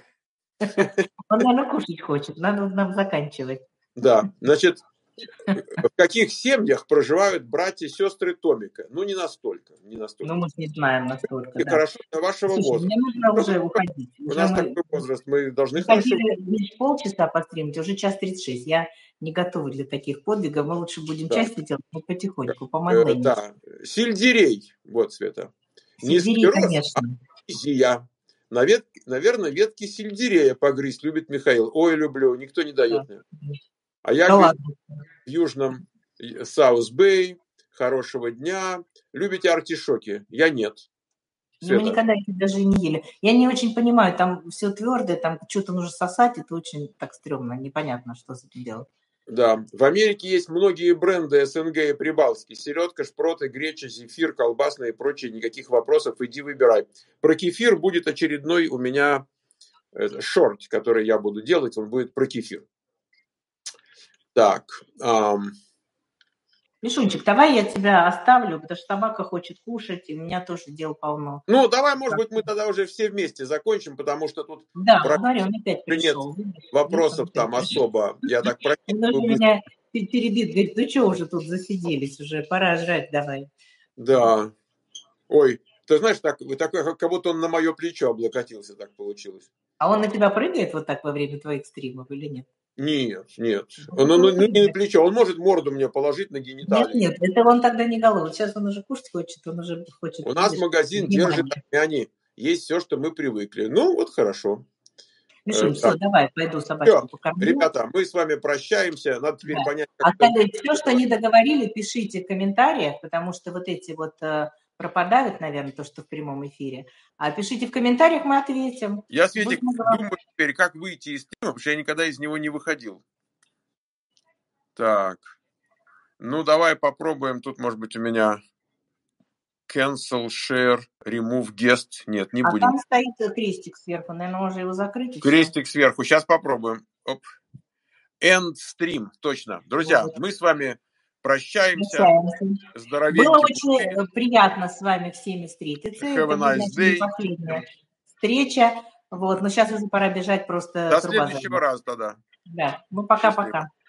Он, наверное, кушать хочет, надо нам заканчивать. Да, значит, в каких семьях проживают братья и сестры Томика? Ну, не настолько, не настолько. Ну, мы не знаем настолько, и да. Хорошо для вашего Слушай, возраста. мне нужно уже уходить. У уже нас мы... такой возраст, мы должны мы хорошо... лишь полчаса постримить, уже час тридцать шесть. Я не готова для таких подвигов, мы лучше будем да. часто делать, но потихоньку, по э, Да, сельдерей, вот, Света. Сельдерей, не конечно. А зия. Навет... Наверное, ветки сельдерея погрызть любит Михаил. Ой, люблю, никто не дает. Да. А я да в южном Саус-Бэй, хорошего дня. Любите артишоки? Я нет. Света. Мы никогда их даже не ели. Я не очень понимаю, там все твердое, там что-то нужно сосать, это очень так стрёмно, непонятно, что с этим делать. Да, в Америке есть многие бренды СНГ и Прибалтики. Селедка, шпроты, греча, зефир, колбасные и прочее. Никаких вопросов, иди выбирай. Про кефир будет очередной у меня шорт, который я буду делать. Он будет про кефир. Так. Эм... Мишунчик, давай я тебя оставлю, потому что собака хочет кушать, и у меня тоже дел полно. Ну, давай, может быть, мы тогда уже все вместе закончим, потому что тут... Да, про... говорю, он опять пришел. Нет вопросов Видишь, там особо. Я так прочитаю. Он уже меня перебит, говорит, ну что уже тут засиделись, уже пора жрать давай. Да. Ой, ты знаешь, так, так, как будто он на мое плечо облокотился, так получилось. А он на тебя прыгает вот так во время твоих стримов или нет? Нет, нет. Он, он, он не на плечо, он может морду мне положить на гениталии. Нет, нет, это он тогда не голодный. Сейчас он уже кушать хочет, он уже хочет. У нас магазин держит они. Есть все, что мы привыкли. Ну, вот хорошо. Мишунь, все, давай, пойду собачку покормлю. Ребята, мы с вами прощаемся. Надо теперь да. понять, как... Оставить все, что не договорили, пишите в комментариях, потому что вот эти вот пропадают, наверное, то, что в прямом эфире. А пишите в комментариях, мы ответим. Я, Светик, думаю теперь, как выйти из стрима, потому что я никогда из него не выходил. Так. Ну, давай попробуем. Тут, может быть, у меня cancel, share, remove guest. Нет, не а будем. А там стоит крестик сверху. Наверное, можно его закрыть. Крестик все. Сверху. Сейчас попробуем. Оп. End stream. Точно. Друзья, вот. Мы с вами прощаемся. прощаемся. Здоровенькие. Было очень были. приятно с вами всеми встретиться. Have a nice day. Последняя встреча. Вот. Но сейчас уже пора бежать просто. До следующего раза тогда. Да. Ну, пока-пока.